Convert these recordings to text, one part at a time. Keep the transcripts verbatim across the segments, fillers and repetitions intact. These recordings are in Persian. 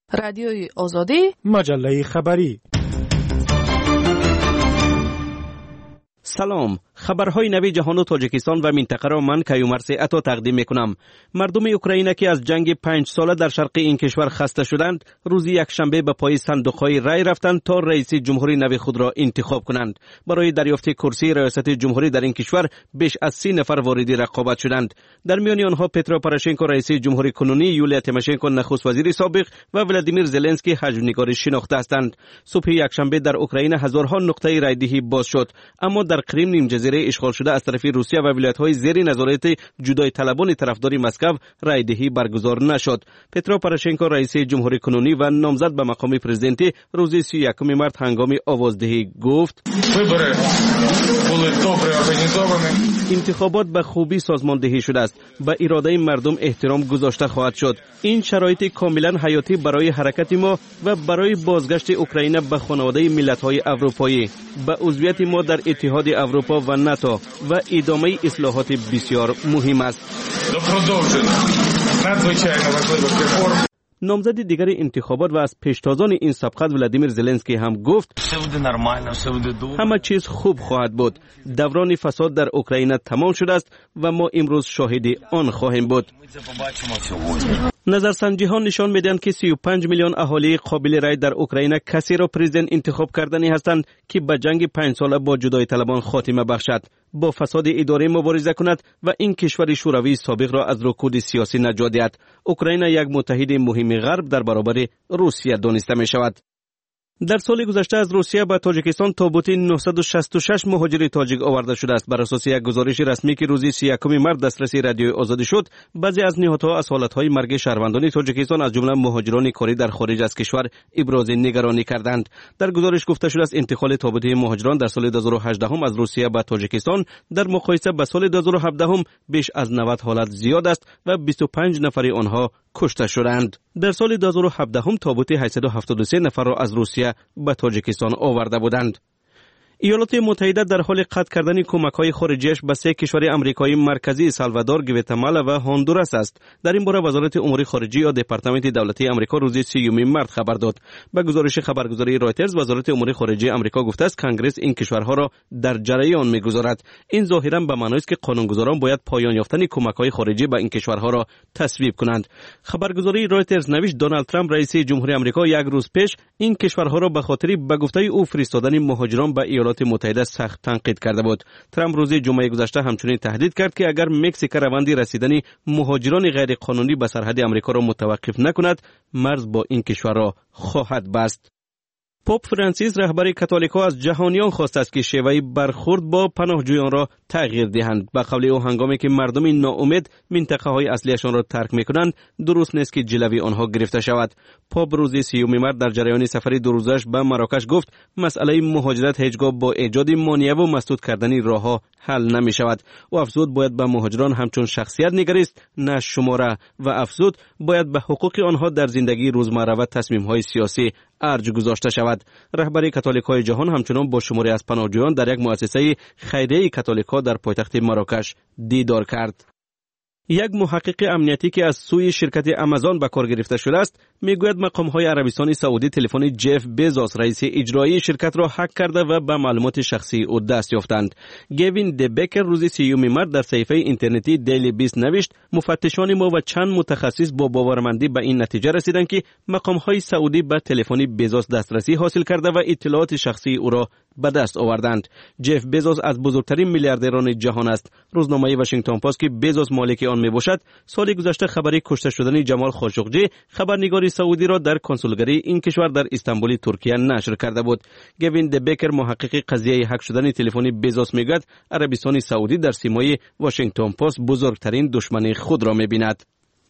رادیوی آزادی، مجله خبری. سلام، خبرهای نوی جهان و تاجیکستان و منطقه را من کیومرث عطا تقدیم میکنم. مردم اوکراین که از جنگ پنج ساله در شرق این کشور خسته شدند، روز یکشنبه به پای صندوق‌های رای رفتند تا رئیس جمهوری نوی خود را انتخاب کنند. برای دریافت کرسی ریاست جمهوری در این کشور بیش از سی نفر وارد رقابت شدند. در میان آنها پترو پوروشنکو رئیس جمهوری کنونی، یولیا تیماشنکو نخست وزیر سابق و ولادیمیر زلنسکی حجم‌نگار شناخته هستند. صبح یکشنبه در اوکراین هزارها نقطه رایدهی باز شد، اما در کریم نیم جزیره اشغال شده از طرف روسیه و ولایت‌های زیر نظارت جدای طلبان طرفدار مسکو رایدهی برگزار نشد. پترو پوروشنکو رئیس جمهوری کنونی و نامزد به مقام پرزیدنتی روز سی و یکم مارس هنگام آوازدهی گفت: انتخابات به خوبی سازماندهی شده است، به اراده مردم احترام گذاشته خواهد شد. این شرایط کاملا حیاتی برای حرکت ما و برای بازگشت اوکراین به خانواده ملت‌های اروپایی، به عضویت ما در اتحاد اروپا و ناتو و ادامه اصلاحات بسیار مهم است. نامزد دیگر انتخابات و از پیشتازان این سبقت ولادیمیر زلنسکی هم گفت همه چیز خوب خواهد بود. دوران فساد در اوکراین تمام شده است و ما امروز شاهد آن خواهیم بود. نظرسنجی ها نشان میدهند که سی و پنج میلیون اهالی قابل رای در اوکراین کسی را پرزیدنت انتخاب کردنی هستند که به جنگ پنج ساله با جدای طلبان خاتمه بخشد، با فساد اداری مبارزه کند و این کشور شوروی سابق را از رکود سیاسی نجات دهد. اوکراین یک متحد مهم غرب در برابر روسیه دانسته می شود. در سال گذشته از روسیه به تاجیکستان تابوت نهصد و شصت و شش مهاجر تاجیک آورده شده است. بر اساس یک گزارش رسمی که روز سی و یکم مارس دسترسی رادیوی آزادی شد، بعضی از نهادها از حالتهای مرگ شهروندان تاجیکستان از جمله مهاجران کاری در خارج از کشور ابراز نگرانی کردند. در گزارش گفته شده است انتقال تابوت مهاجران در سال دو هزار و هجده از روسیه به تاجیکستان در مقایسه با سال دو هزار و هفده بیش از نود حالت زیاد است و بیست و پنج نفر آنها کشته شدند. در سال دو هزار و هفده تابوت هشتصد و هفتاد و سه نفر را از روسیه به تاجیکستان آورده بودند. ایالات متحده در حال قطع کردن کمک‌های خارجیش به سه کشور آمریکایی مرکزی سالوادور، گواتمالا و هندوراس است. در این باره وزارت امور خارجه یا دپارتمان دولتی آمریکا روز سیوم مارس خبر داد. به گزارش خبرگزاری رایترز، وزارت امور خارجه آمریکا گفته است کنگره این کشورها را در جریان می‌گذارد. این ظاهراً به معنی است که قانونگذاران باید پایان یافتن کمک‌های خارجی به این کشورها را تصویب کنند. خبرگزاری رایترز نوشت دونالد ترامپ رئیس جمهوری آمریکا یک روز پیش این کشورها را به خاطر به گفته او فرستادن مهاجران به ایالات متحده سخت تنقید کرده بود. ترامپ روز جمعه گذشته همچنین تهدید کرد که اگر مکزیک روند رسیدن مهاجران غیر قانونی به سرحد آمریکا را متوقف نکند، مرز با این کشور را خواهد بست. پاپ فرانسیس رهبر کاتولیک‌ها از جهانیان خواسته است که شیوه برخورد با پناهجویان را تغییر دهند. به قول او هنگامی که مردم ناامید منطقه‌های اصلیشان را ترک می‌کنند، درست نیست که جلوی آنها گرفته شود. پاپ روز سیوم مارس در جریان سفر دو روزش به مراکش گفت مسئله مهاجرت هیچگاه با ایجاد مانع و مسدود کردن راه‌ها حل نمی‌شود. و افزود باید به مهاجران همچون شخصیت نگریست نه شماره، و افزود باید به حقوق آنها در زندگی روزمره و تصمیم‌های سیاسی ارج گذاشته شود. رهبر کاتولیک‌های جهان همچنان با شماری از پناهجویان در یک مؤسسه خیریه کاتولیک‌ها در پایتخت مراکش دیدار کرد. یک محقق امنیتی که از سوی شرکت آمازون به کار گرفته شده است میگوید مقام‌های عربستان سعودی تلفن جف بیزوس رئیس اجرایی شرکت را هک کرده و به معلومات شخصی او دست یافتند. گوین دبکر روز سیوم مارس در صفحه اینترنتی دیلی بیست نوشت مفتشان ما و چند متخصص با باورمندی به این نتیجه رسیدند که مقام‌های سعودی به تلفن بیزوس دسترسی حاصل کرده و اطلاعات شخصی او را به دست آوردند. جف بیزوس از بزرگترین میلیاردران جهان است. روزنامه واشنگتن پست که بیزوس مالک آن میباشد، سال گذشته خبری کشته شدن جمال خاشقجی خبرنگار سعودی را در کنسولگری این کشور در استانبول ترکیه نشر کرده بود. گوین دبکر محقق قضیه هک شدن تلفن بیزوس میگوید عربستان سعودی در سیمای واشنگتن پست بزرگترین دشمن خود را میبیند.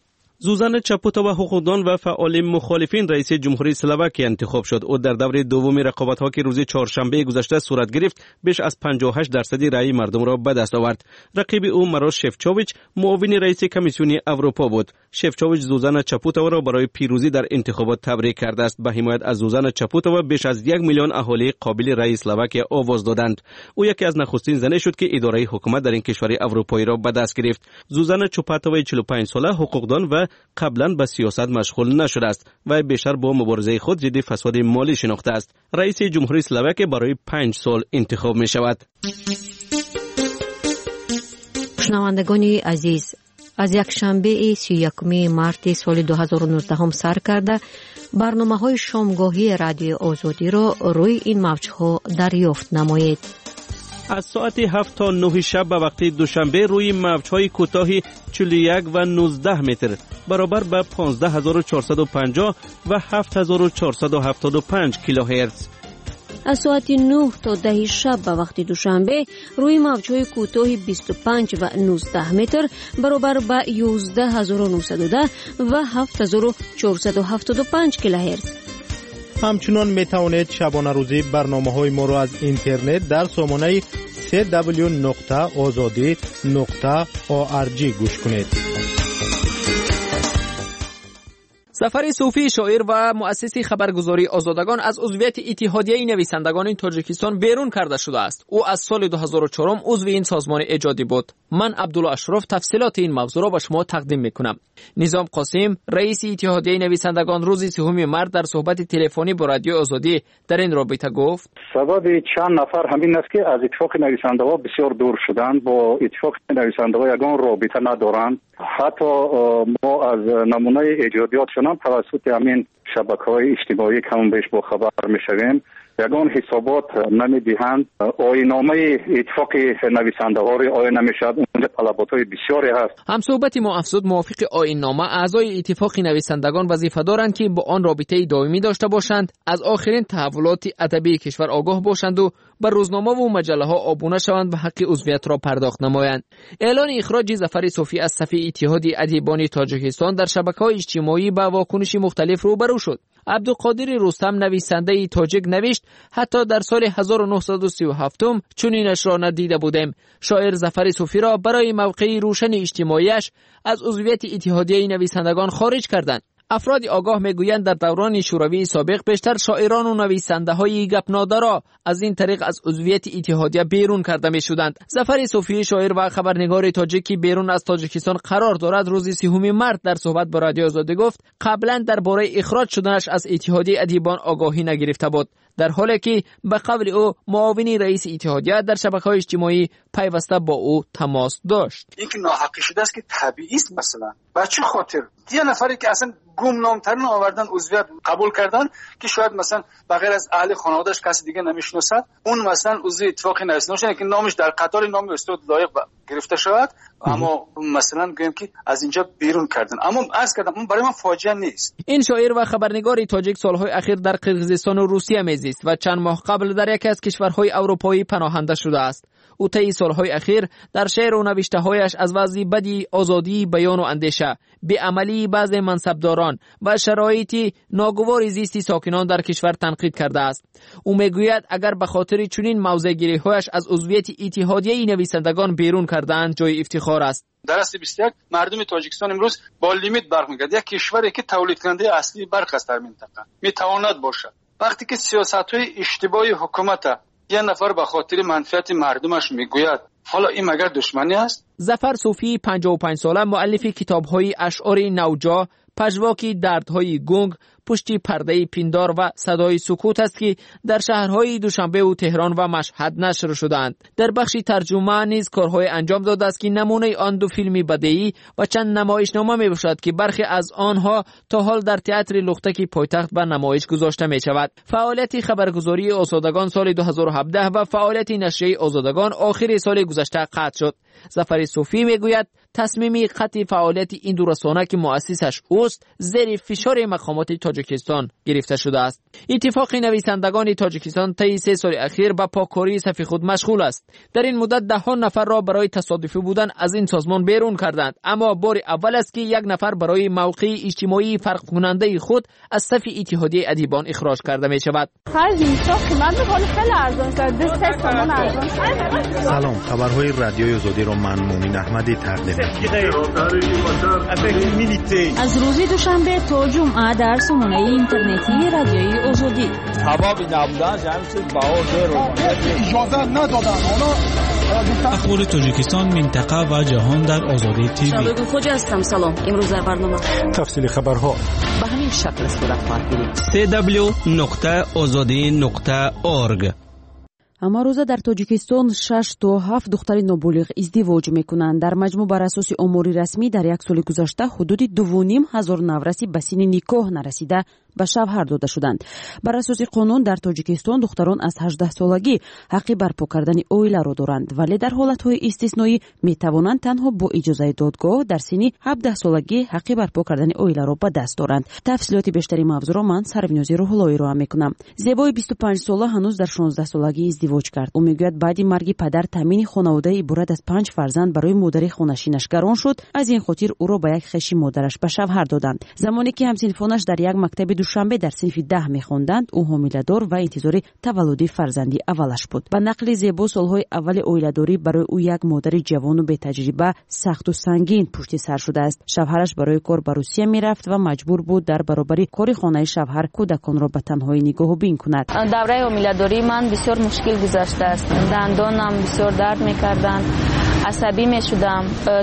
زوزان چاپوتا و حقوقدان و فعال مخالفین رئیس جمهوری اسلواکی انتخاب شد. او در دور دوم رقابت‌ها که روز چهارشنبه گذشته صورت گرفت، بیش از پنجاه و هشت درصد رأی مردم را به دست آورد. رقیب او ماروش شفچوویچ معاون رئیس کمیسیون اروپا بود. شفچوویچ زوزان چاپوتا را برای پیروزی در انتخابات تبریک کرده است. به حمایت از زوزان چاپوتا بیش از یک میلیون اهالی قابل رأی اسلواکی آواز دادند. او یکی از نخستین زنانی شد که اداره حکومت در این کشور اروپایی را به دست گرفت. زوزان چاپوتا چهل و پنج ساله حقوقدان و اوکراین قبلا به سیاست مشغول نشده است و بیشتر با مبارزه خود ضد فساد مالی شناخته است. رئیس جمهوری اسلواکی برای پنج سال انتخاب می شود. شنوندگان عزیز، از یک شنبه سی و یکم مارس سال دو هزار و نوزده هم سر کرده برنامه‌های شامگاهی رادیو آزادی را روی این موج‌ها دریافت نمایید. از ساعت هفت تا نه شب به وقت دوشنبه روی موج‌های کوتاه چهل و یک و نوزده متر برابر به پانزده هزار و چهارصد و پنجاه و هفت هزار و چهارصد و هفتاد و پنج کیلوهرتز. از ساعت نه تا ده شب به وقت دوشنبه روی موج‌های کوتاه بیست و پنج و نوزده متر برابر به یازده هزار و نهصد و ده و هفت هزار و چهارصد و هفتاد و پنج کیلوهرتز. همچنان می توانید شبانه روزی برنامه‌های ما را از اینترنت در سامانه سی دبلیو نقطه آزادی نقطه او آر جی گوش کنید. ظفر صوفی شاعر و مؤسس خبرگزاری آزادگان از عضویت اتحادیه نویسندگان تاجیکستان بیرون کرده شده است. او از سال دو هزار و چهار عضو این سازمان ایجادی بود. من عبدالله اشرف تفصیلات این موضوع را به شما تقدیم میکنم. نظام قاسم رئیس اتحادیه نویسندگان روز سوم مارس در صحبت تلفنی با رادیو آزادی در این رابطه گفت سبب چند نفر همین است که از اتفاق نویسنده‌ها بسیار دور شدند، با اتفاق نویسنده‌ها یگان رابطه ندارند. حتی ما از نمونه ایجادیاتشون توسط همین شبکه‌های اجتماعی کم بیش با خبر می‌شویم. یگان حسابات نمی‌دهند. آیین‌نامه اتفاق نویسنده‌ها را آیین نمی‌شود. اونجا طلبات‌های بسیاری هست. هم صحبت ما افزود موافق آیین‌نامه اعضای اتفاق نویسندگان وظیفه دارند که با آن رابطه دائمی داشته باشند، از آخرین تحولات ادبی کشور آگاه باشند و بر روزنامه و مجله‌ها آبونه شوند و حق عضویت را پرداخت نمایند. اعلان اخراج ظفر صوفی از صف اتحاد ادیبان تاجیکستان در شبکه‌های اجتماعی با واکنش مختلف روبرو شد. عبدالقادر رستم نویسنده تاجیک نوشت حتی در سال هزار و نهصد و سی و هفت چنینش را ندیده بودم. شاعر ظفر صوفی را برای موقعی روشن اجتماعیش از عضویت اتحادیه نویسندگان خارج کردند. افراد آگاه میگویند در دوران شوروی سابق بیشتر شاعران و نویسنده های گپناده را از این طریق از عضویت اتحادیه بیرون کرده می شدند. ظفر صوفی شاعر و خبرنگار تاجیکی بیرون از تاجیکستان قرار دارد روز سوم مارس در صحبت با رادیو آزادی گفت قبلا درباره اخراج شدنش از اتحادیه ادیبان آگاهی نگرفته بود، در حالی که به قول او معاون رئیس اتحادیه در شبکه‌های اجتماعی پیوسته با او تماس داشت. این که ناحقی شده است که طبیعی است. مثلا بچه خاطر یه نفری که اصلا گمنام‌ترین آوردن عضویت قبول کردن که شاید مثلا بغیر از اهل خانواده‌اش کسی دیگه نمیشناسد، اون مثلا عضو اتفاق نویسندگان که نامش در قطار نام استاد لایق گرفته شود، اما مثلا گویم که از اینجا بیرون کردن. اما عرض کردم اون برای من فاجعه نیست. این شاعر و خبرنگار تاجیک سالهای اخیر در قرقیزستان و روسیه میزیست و چند ماه قبل در یکی از کشورهای اروپایی پناهنده شده است. او طی سالهای اخیر در شعر و نوشته‌هایش از وضع بدی آزادی بیان و اندیشه، بی‌عملی بعض منصبداران و شرایط ناگوار زیستی ساکنان در کشور تنقید کرده است. او میگوید اگر به خاطر چنین موضع‌گیری‌هایش از عضویت اتحادیه نویسندگان بیرون کردند جای افتخار است. در اصل بیست و یک مردم تاجیکستان امروز با لیمیت برق می‌گردد. یک کشوری که تولید کننده اصلی برق است در منطقه میتواند باشد. وقتی که سیاست‌های اشتباهی حکومت یه نفر به خاطر منفعت مردمش میگوید، حالا این مگر دشمنی است؟ ظفر صوفی پنجاه و پنج ساله مؤلف کتاب‌های اشعار نوجا، پژواکی دردهای گنگ، پشتی پرده پیندار و صدای سکوت است که در شهرهای دوشنبه و تهران و مشهد نشر شدند. در بخش ترجمه نیز کارهای انجام داده است که نمونه آن دو فیلمی بدیعی و چند نمایشنامه میباشد که برخی از آنها تا حال در تئاتر لختکی پایتخت به نمایش گذاشته می شود. فعالیت خبرگزاری آزادگان سال دو هزار و هفده و فعالیت نشریه آزادگان آخر سال گذشته قطع شد. ظفر صوفی میگوید تصمیمی قطع فعالیت این دو رسانه که مؤسسش اوست زیر فشار مقامات تاجیکستان گرفته شده است. اتفاق نویسندگان تاجیکستان طی سه سال اخیر به پاککاری صف خود مشغول است. در این مدت ده ها نفر را برای تصادفی بودن از این سازمان بیرون کردند، اما بار اول است که یک نفر برای موقع اجتماعی فرق کننده خود از صف اتحادیه ادیبان اخراج کرده می شود. سلام، خبرهای رادیوی آزادی را من مومن احمدی تقدیم می‌کنم. از روز دوشنبه تا جمعه در سامانه اینترنتی رادیوی آزادی. هوا بی نبودن جمعی بهار رو اجازه ندادن. حالا اخبار تاجیکستان، منطقه و جهان در آزادی تیوی. شادو خوجا هستم. سلام. امروز در برنامه تفصیل خبرها به همین شکل صورت خواهد گرفت. سی دبلیو نقطه آزادی نقطه اورگ. اما روزا در تاجیکستان شش تا هفت دختر نابالغ ازدواج میکنند. در مجموع بر اساس آمار رسمی در یک سال گذشته حدود دو و نیم هزار نورسی به سن نکاح نرسیده به شوهر داده شدند. بر اساس قانون در تاجیکستان دختران از هجده سالگی حق برپا کردن عائله را دارند، ولی در حالت‌های استثنایی میتوانند تنها با اجازه دادگاه در سن هفده سالگی حق برپا کردن عائله را به دست دارند. تفصیلات بیشتری موضوع را من سربینازی روح‌اللهی را میکنم. زیبای بیست و پنج ساله هنوز در شانزده سالگی ازدواج کرد. او میگوید بعد مرگ پدر تامین خانواده عبارت از پنج فرزند برای مادر خانشینش گران شد. از این خاطر او را به یک خویش مادرش به شوهر دادند. زمانی که همسنفانش در یک مکتب دوشنبه در صنف ده میخواندند، او حامله‌دار و انتظار تولد فرزندی اولش بود. با نقل زیبا سالهای اول عائله‌داری برای او یک مادر جوان و به تجربه سخت و سنگین پشت سر شده است. شوهرش برای کار به روسیه میرفت و مجبور بود در برابر کار خانه شوهر کودکان را به تنهایی نگاه و بین کند. دوره حامله‌داری من بسیار مشکل گذشته است. دندانم بسیار درد می‌کردند. عصبی می‌شدم.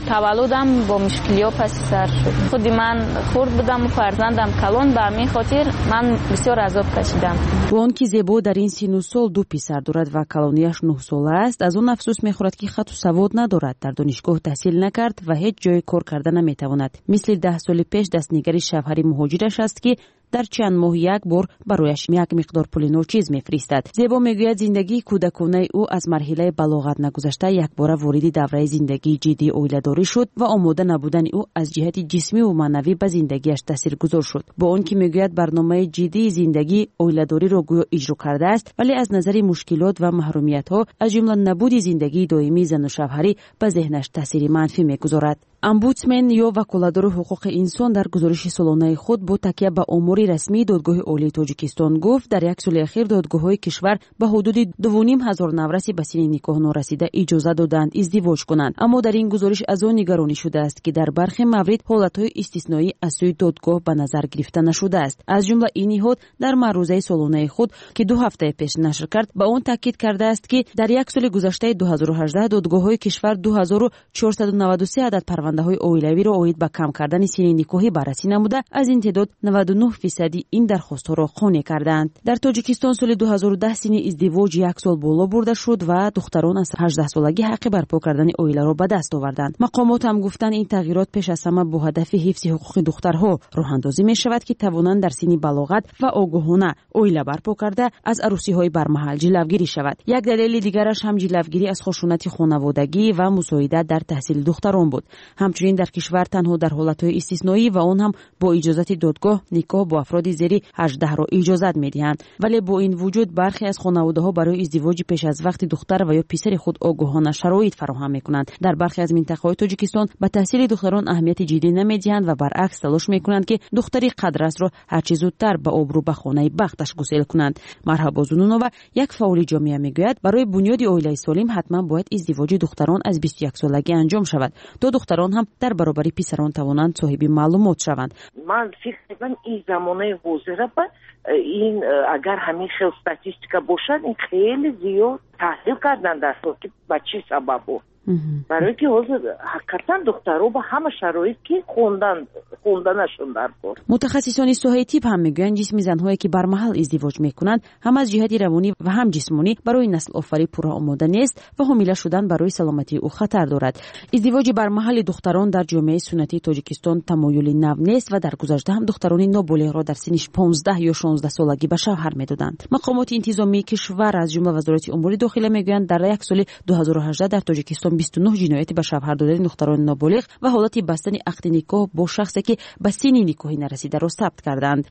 تولدم با مشکلی‌ها پس سر شد. خودی من خرد بودم و فرزندم کلان، به همین خاطر من بسیار عذاب کشیدم. با آنکه زیبا در این سن و سال دو پسر دارد و کلانیش نه ساله است، از آن افسوس می‌خورد که خط و سواد ندارد، در دانشگاه تحصیل نکرد و هیچ جای کار کردن نمی‌تواند. مثل ده سال پیش دستنگری شوهر مهاجرش است که در چند ماه یک بار برایش یک مقدار پول ناچیز میفرستد. زیبا میگوید زندگی کودکانه او از مرحله بلاغت نگذشته یک بار وارد دوره زندگی جدی عائله‌داری شد و آماده نبودن او از جهت جسمی و معنوی به زندگیش تاثیرگذار شد. با آنکه میگوید برنامه جدی زندگی عائله‌داری را گویا اجرا کرده است، ولی از نظر مشکلات و محرومیت‌ها از جمله نبود زندگی دائمی زن و شوهری به ذهنش تاثیر منفی میگذارد. امبودسمن یا وکالتدار حقوق انسان در گزارش سالانه خود با تکیه به آمار رسمی دادگاه عالی تاجیکستان گفت در یک سال اخیر دادگاه‌های کشور به حدود دو و نیم هزار نورسی به سن نکاح نارسیده اجازه دادند ازدواج کنند. اما در این گزارش از آن نگرانی شده است که در برخی موارد حالت‌های استثنایی از سوی دادگاه به نظر گرفته نشده است. از جمله این نهاد در معروضه سالانه خود که دو هفته پیش نشر کرد به آن تاکید کرده است که در یک سال گذشته دو هزار و هجده دادگاه‌های کشور دو هزار و چهارصد و نود و سه عدد پرونده های عائلوی را عاید به کم کردن سن نکاحی بررسی نموده، از این تعداد نود و نه فیصدی این درخواست‌ها را قانع کردند. در تاجیکستان سال دو هزار و ده سن ازدواج یک سال بالا برده شد و دختران از هجده سالگی حق برپا کردن عائله را به دست آوردند. مقامات هم گفتند این تغییرات پیش از همه با هدف حفظ حقوق دخترها راه اندازی می شود که توانند در سن بلاغت و آگاهانه عائله برپا کرده از عروسی‌های برمحل جلوگیری شود. یک دلیل دیگرش هم جلوگیری از خشونت خانوادگی و مساعدت در تحصیل دختران بود. همچنین در کشور تنها در حالت‌های استثنایی و آن هم با اجازت دادگاه نکاح با افراد زیر هجده را اجازت می‌دهند، ولی با این وجود برخی از خانواده‌ها برای ازدواج پیش از وقت دختر و یا پسر خود آگاهانه شرایط فراهم می‌کنند. در برخی از مناطق تاجیکستان به تحصیل دختران اهمیت جدی نمی‌دهند و برعکس تلاش می‌کنند که دختری قدرس را هر چه زودتر به آبرو به خانه بختش گسیل کنند. مرحبا زنونووا یک فعال جامعه می‌گوید برای بنیاد عائله سالم حتما باید ازدواج دختران از بیست و یک سالگی انجام شود تا دختران هم در برابر پسران توانند صاحب معلومات شوند. من فکر می‌کنم این زمانه حاضر با این اگر همین خیلی استاتستیکا باشد این خیلی زیاد تحلیل کردن در صورت که به چی سبب بود. برای که حاضر حقیقتا دخترها با همه شرایط که خوندن خوندنشون در کار. متخصصان ساحه طب هم میگویند جسم زن‌هایی که برمحل ازدواج میکنند هم از جهت روانی و هم جسمانی برای نسل آفری پورا آماده نیست و حامله شدن برای سلامتی او خطر دارد. ازدواج برمحل دختران در جامعه سنتی تاجیکستان تمایلی نو نیست و در گذشته هم دختران نابالغ را در سن پانزده یا شانزده سالگی به شوهر میدادند. مقامات انتظامی کشور از جمله وزارت امور داخله میگویند در یک سال دو هزار و هجده در تاجیکستان بیست و نه جنایت به شوهر دادن دختران نابالغ و حالت بستن عقد نکاح با شخصی که به سن نکاحی نرسیده را ثبت کردند.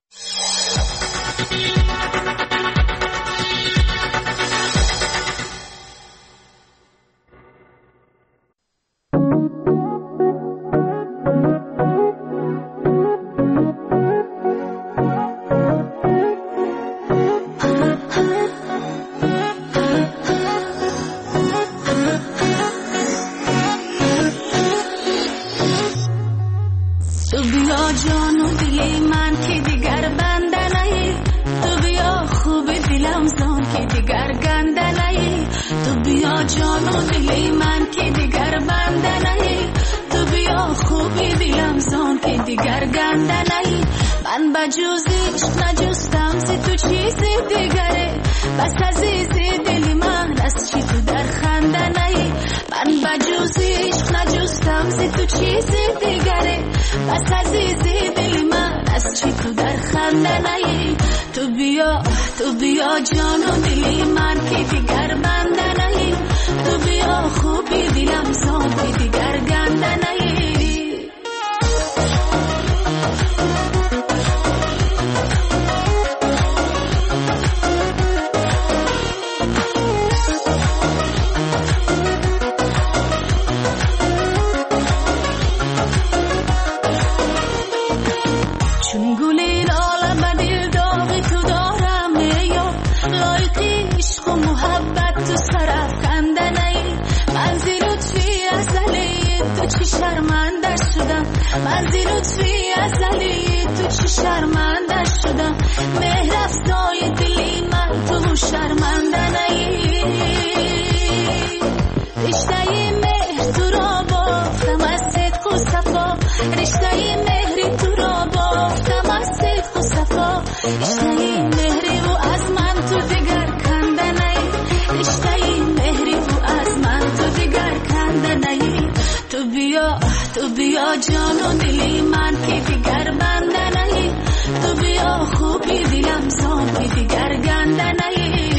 تو بیا جان و دل من که دیگر بنده نهی، تو بیا دیگر گندنه‌ای من بجوزیش نجستم سی تو چیزی دیگره بس عزیزی دلی من از چی تو در خندنه‌ای من بجوزیش نجستم سی تو چیزی دیگره بس عزیزی دلی من از چی تو در خندنه‌ای تو بیا تو بیا جان و دلی من که دیگر بندنه‌ای تو بیا خوبی دلم زان دیگر گندنه‌ای شرمنده شدم من زی لطفی ازلی تو چی شرمنده شدم مهر افزای دلی من تو شرمنده نی رشته مهر تو را بافتم از صدق و صفا رشته مهری تو را بافتم از صدق و صفا رشته مهری و از من تو دیگر کنده نی رشته مهری و از من تو دیگر کنده نی تو بیا تو بیا جان و دلی من که دیگر بنده نهی تو بیا خوبی دلم زان که دیگر گنده نهی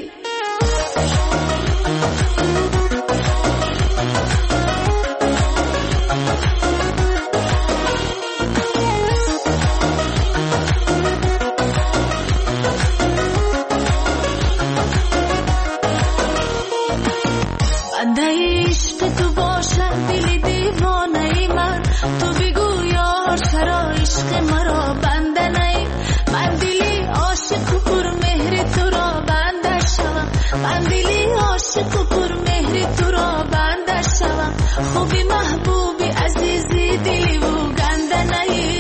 بنده عشق تو باشد دلی دیوانه من تو بگو یار چرا عشق مرا بنده نی من دلی عاشق و پر مهر تو را بنده شوم من دلی عاشق و پر مهر تو را بنده شوم خوبی محبوبی عزیزی دلی و گنده نی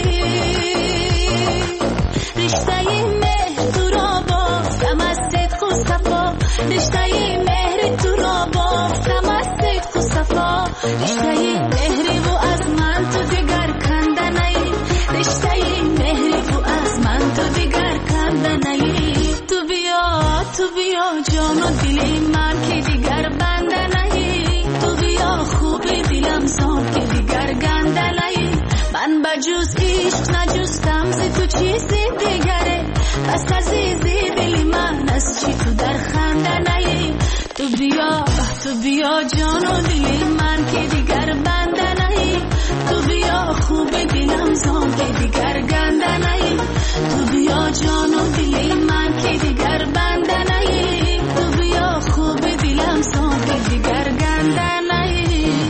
رشته مهر تو را بافتم از صدق و صفا رشته مهر تو را بافتم از صدق و صفا رشته مهری و از من تو دیگر کنده نی رشته مهری و از من تو دیگر کنده نی تو بیا تو بیا جان و دلی من که دیگر بنده نی تو بیا خوبی دلم زان که دیگر گنده نی من بجوز عشق نجستم زی تو چیزی دیگره بس عزیزی دلی من از چی تو در خنده نی تو بیا تو بیا جان و دلی من که دیگر بنده نی تو بیا خوب دلم زان که دیگر گنده نی تو بیا جان و دلی من که دیگر بنده نی تو بیا خوب دلم زان که دیگر گنده نی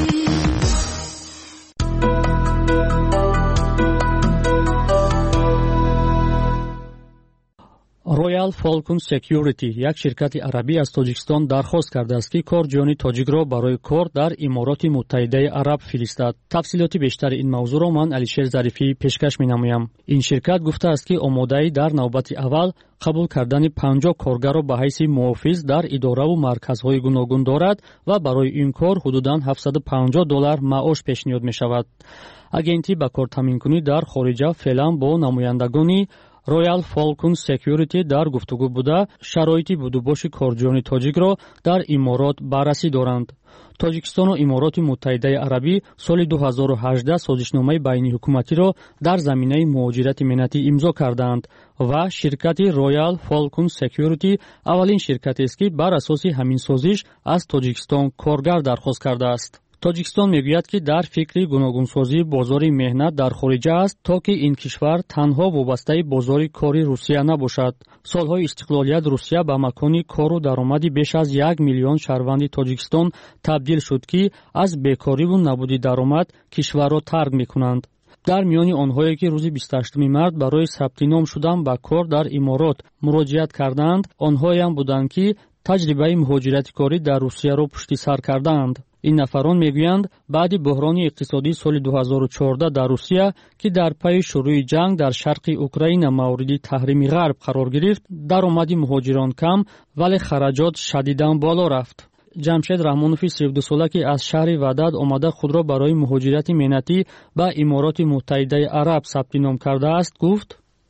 Royal Falcon Security як ширкати арабӣ аз Тоҷикистон дархост кардааст ки корҷони тоҷикро барои кор дар Имороти Муттаҳидаи Араб фиристад. Тафсилоти бештари ин мавзӯъро ман Алишер Зарифӣ пешкаш менамоям. Ин ширкат гуфтааст ки омодаи дар навбати аввал қабул кардани панҷоҳ коргарро ба ҳайси муҳофиз дар иdoраву марказҳои гуногун дорад ва барои ин кор ҳудудан ҳафтсаду панҷоҳ доллар маош пешниҳод мешавад. Агенти ба кортаминкунӣ дар хориҷа феълан бо намояндагони Royal Falcon Security дар гуфтугӯ буда шароити будубоши корҷони тоҷикро дар Иморот баррасӣ доранд. Тоҷикистону Имороти Муттаҳидаи Арабӣ соли ду ҳазору ҳаждаҳ созишномаи байниҳукуматиро дар заминаи муҳоҷирати меҳнатӣ имзо кардаанд ва ширкати Royal Falcon Security аввалин ширкатест ки бар асоси ҳамин созиш аз Тоҷикистон коргар дархост кардааст. Тоҷикистон мегӯяд ки дар фикри гуногунсозии бозори меҳнат дар хориҷа аст, то ки ин кишвар танҳо вобастаи бозори кори Русия набошад. Солҳои истиқлолият Русия ба макони кору даромади беш аз як миллион шаҳрванди Тоҷикистон табдил шуд, ки аз бекориву набуди даромад кишварро тарк мекунанд. дар миёни онҳое ки рӯзи бисту ҳаштуми март барои сабти ном шудан ба кор дар Иморот муроҷиат карданд, онҳоям буданд ки таҷрибаи муҳоҷирати корӣ дар Русияро пушти сар кардаанд. ин нафарон мегӯянд баъди буҳрони иқтисодии соли ду ҳазору чордаҳ дар Русия, ки дар пайи шурӯи ҷанг дар шарқи Украина мавриди таҳрими ғарб қарор гирифт, даромади муҳоҷирон кам, вале хараҷот шадидан боло рафт. ҷамшед раҳмонови سی و دو сола ки аз шаҳри ваъдат омада худро барои муҳоҷирати меҳнатӣ ба имороти муттаҳидаи араб сабти ном кардааст гуфт: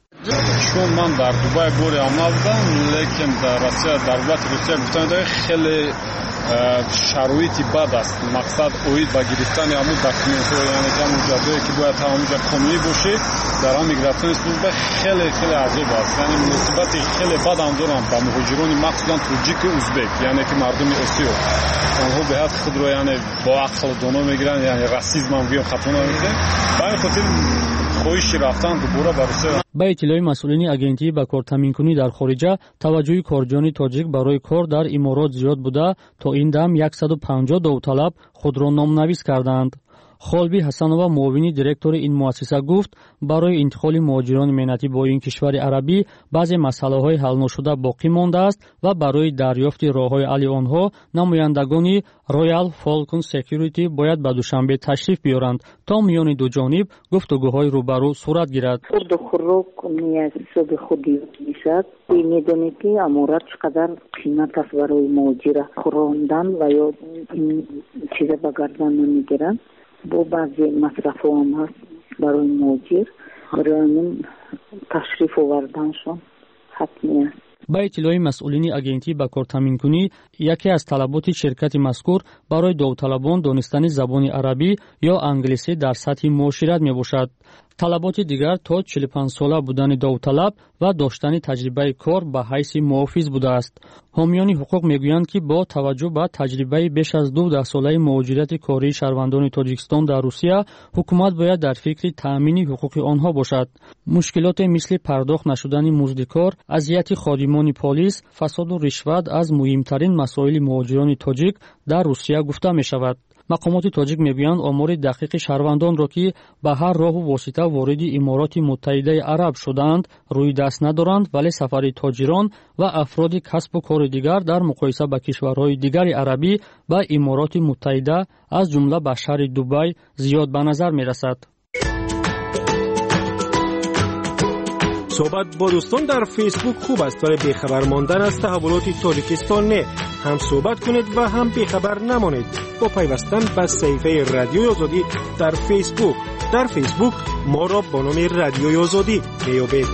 чун ман дар дубай бори аввал будам, лекин дар Россия, дар давлати Русия гуфтанд хеле шароити бад аст. мақсад оид ба гирифтани ҳамун документҳо, яъне ки ҳамун ҷазое ки бояд ҳамунҷа қонунӣ бошед, дар ҳам мигратсиони служба хеле хеле азоб аст. яъне муносибати хеле бадам доранд ба муҳоҷирони махсусан тоҷику узбек, яъне ки мардуми осиё. онҳо беҳад худро яъне бо ақл доно мегиранд, яъне расизмам гӯё хато намекунанд. ба ин хотир хоҳиши рафтан дубора ба Русия. ба иттилои масъулини агентии ба кортаминкунӣ дар хориҷа, таваҷҷӯҳи корҷони тоҷик барои кор дар иморот зиёд буда, то ин дам яксаду панҷоҳ довталаб худро номнавис карданд. холби ҳасанова, муовини директори ин муассиса, гуфт барои интиқоли муҳоҷирони меҳнатӣ бо ин кишвари арабӣ баъзе масъалаҳои ҳалношуда боқӣ мондааст ва барои дарёфти роҳҳои ҳалли онҳо намояндагони Royal Falcon Security бояд ба Душанбе ташриф биёранд, то миёни дуҷониб гуфтугӯҳои рӯбарӯ сурат гирад. хурду хӯрок муяссисоби худи мешад. медонед ки аморат чӣ қадар қимат аст барои муҳоҷира. хӯрондан ва ё чиза ба гардан намегиранд. бо баъзе масрафҳо ҳам ҳаст барои муҳоҷир. барои ҳамин ташриф оварданшон ҳатмӣ аст. ба иттилои масъулини агентии ба кортаминкунӣ, яке аз талаботи ширкати мазкур барои довталабон донистани забони арабӣ ё англисӣ дар сатҳи муошират мебошад. талаботи дигар то чил و панҷ сола будани довталаб ва доштани таҷрибаи кор ба ҳайси муҳофиз будааст. ҳомиёни ҳуқуқ мегӯянд ки бо таваҷҷӯҳ ба таҷрибаи беш аз ду даҳсолаи муҳоҷирати кории шаҳрвандони Тоҷикистон дар Русия, ҳукумат бояд дар фикри таъмини ҳуқуқи онҳо бошад. мушкилоте мисли пардохт нашудани музди кор, азияти ходимони полис, фасоду ришват аз муҳимтарин масоили муҳоҷирони тоҷик дар Русия гуфта мешавад. мақомоти тоҷик мегӯянд омори дақиқи шаҳрвандонро ки ба ҳар роҳу восита вориди имороти муттаҳидаи араб шудаанд рӯйдаст надоранд, вале сафари тоҷирон ва афроди касбу кори дигар дар муқоиса ба кишварҳои дигари арабӣ ба имороти муттаҳида аз ҷумла ба шаҳри Дубай зиёд ба назар мерасад. صحبت با دوستان در فیسبوک خوب است ولی بیخبر ماندن از تحولات تاجیکستان نه. هم صحبت کنید و هم بیخبر نمانید با پیوستن به صفحه رادیوی آزادی در فیسبوک. در فیسبوک ما را با نام رادیوی آزادی بیابید.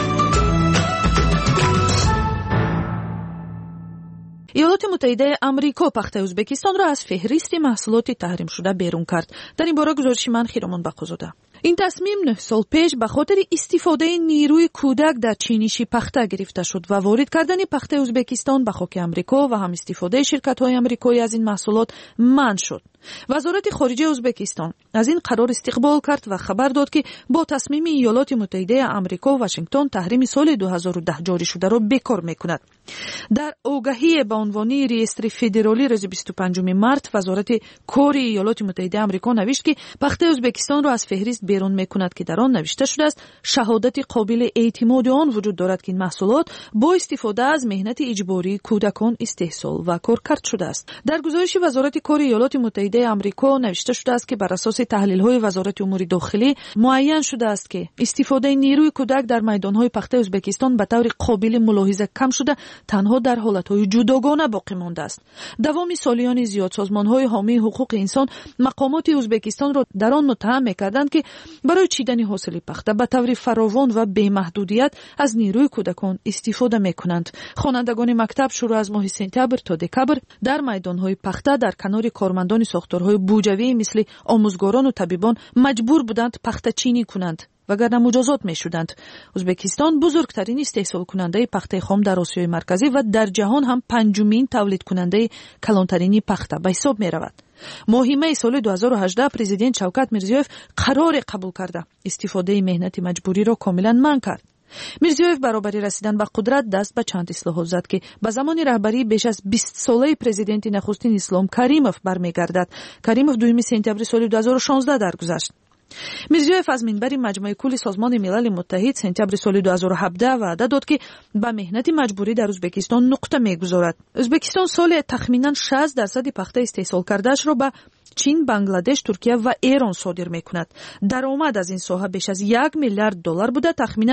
ایالات متحده آمریکا پخته ازبکستان را از فهرست محصولات تحریم شده بیرون کرد. در این باره گزارش من خیرمان بقوزاده. این تصمیم نه سال پیش به خاطر استفاده نیروی کودک در چینشی پخته گرفته شد و وارد کردن پخته ازبکستان به خاک آمریکا و هم استفاده شرکت‌های آمریکایی از این محصولات منع شد. وزارت خارجه ازبکستان از این قرار استقبال کرد و خبر داد که با تصمیم ایالات متحده آمریکا واشنگتن تحریم سال دو هزار و ده جاری شده را بکار میکند. در آگهی به عنوان ریاست فدرالی روز بیست و پنجم مارس وزارت کار ایالات متحده آمریکا نوشت که پخته ازبکستان را از فهرست بیرون میکند که در آن نوشته شده است شهادت قابل اعتماد آن وجود دارد که این محصولات با استفاده از مهنت اجباری کودکان استحصال و کار کرد شده است. در گزارش وزارت کار ایالات متحده آمریکا نوشته شده است که بر اساس تحلیل‌های وزارت امور داخلی معین شده است که استفاده نیروی کودک در میدان‌های پخته ازبکستان به طور قابل ملاحظه کم شده، تنها در حالت‌های جداگانه باقی مانده است. دوام سالیان زیاد سازمان‌های حامی حقوق انسان مقامات ازبکستان را در آن متهم می‌کردند که برای چیدن حاصل پخته به طور فراوان و بی‌محدودیت از نیروی کودکان استفاده می‌کنند. خوانندگان مکتب شروع از ماه سپتامبر تا دکامبر در میدان‌های پخته در کنار کارمندان ساختارهای بوجوی مثل آموزگاران و طبیبان مجبور بودند پخته چینی کنند وگرنه مجازات می شدند. ازبکستان بزرگترین استحصال کننده پخته خام در آسیای مرکزی و در جهان هم پنجمین تولید کننده کلانترین پخته به حساب می رود. ماه می سال دو هزار و هجده پرزیدنت شوکت میرزیوف قرار قبول کرده استفاده مهنت مجبوری را کاملا منع کرد. میرزیوف برابری رسیدن به قدرت دست به چند اصلاحات زد که به زمان رهبری بیش از بیست ساله پرزیدنت نخستین اسلام کریموف برمیگردد. کریموف دوم سپتامبر سال دو هزار و شانزده درگذشت. میرزیوف از منبر مجمع کل سازمان ملل متحد سپتامبر سال دو هزار و هفده وعده داد که به مهنت مجبوری در ازبکستان نقطه میگذارد. ازبکستان سال تخمینا شصت درصد پخته استحصال کردهش را به چین، بنگلادش، ترکیه و ایران صادر میکند. درآمد از این ساحه بیش از یک میلیارد دلار بوده. تخمینا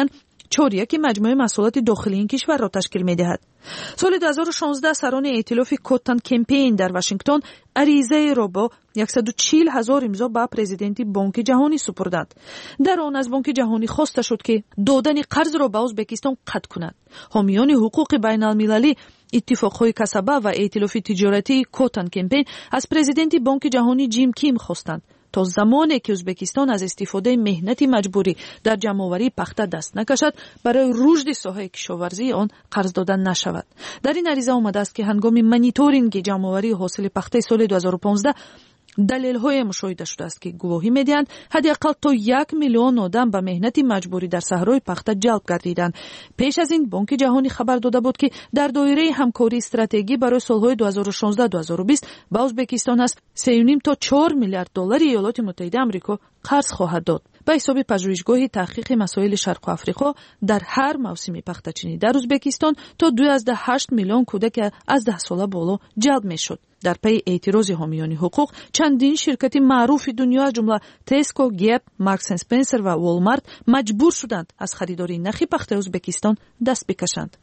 چهار یک مجموعه محصولات داخلی این کشور را تشکیل می‌دهد. سال دو هزار و شانزده سران ائتلاف کوتن کمپین در واشنگتن عریضه را با صد و چهل هزار امضا به پرزیدنت بانک جهانی سپردند. در آن از بانک جهانی خواسته شد که دادن قرض را به ازبکستان قطع کند. حامیان حقوق بین المللی اتفاقهای کسبه و ائتلاف تجارتی کوتن کمپین از پرزیدنت بانک جهانی جیم کیم خواستند تا زمانی که ازبکستان از استفاده مهنت مجبوری در جمع‌آوری پخته دست نکشد برای رشد ساحه کشاورزی آن قرض دادن نشود. در این عریضه آمده است که هنگام مانیتورینگ جمع‌آوری حاصل پخته سال دو هزار و پانزده دلیل‌های مشاهده شده است که گواهی می‌دهند حداقل تا یک میلیون آدم به مهنت مجبوری در صحرای پخته جلب گردیدند. پیش از این بانک جهانی خبر داده بود که در دایره همکاری استراتژی برای سال‌های دو هزار و شانزده تا دو هزار و بیست به ازبکستان از سه و نیم تا چهار میلیارد دلار ایالات متحده آمریکا قرض خواهد داد. به حساب پژوهشگاه تحقیق مسائل شرق آفریقا در هر موسم پخته‌چینی در ازبکستان تا دوازده و هشت میلیون کودک از ده ساله بالا جلب می‌شد. در پی اعتراض حامیان حقوق چندین شرکت معروف دنیا از جمله تسکو، گپ، مارکس اسپنسر و والمارت مجبور شدند از خریداری نخی پخته ازبکستان دست بکشند.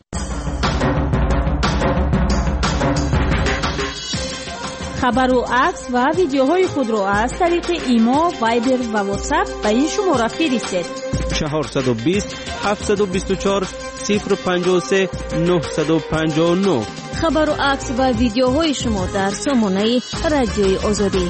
خبر و عکس و ویدیوهای خود را از طریق ایما، وایبر و واتساپ به این شماره فرستید. چهارصد و بیست هفتصد و بیست و چهار صفر پنجاه و سه نهصد و پنجاه و نه. خبر و عکس و ویدیوهای شما در سامانه رادیوی آزادی.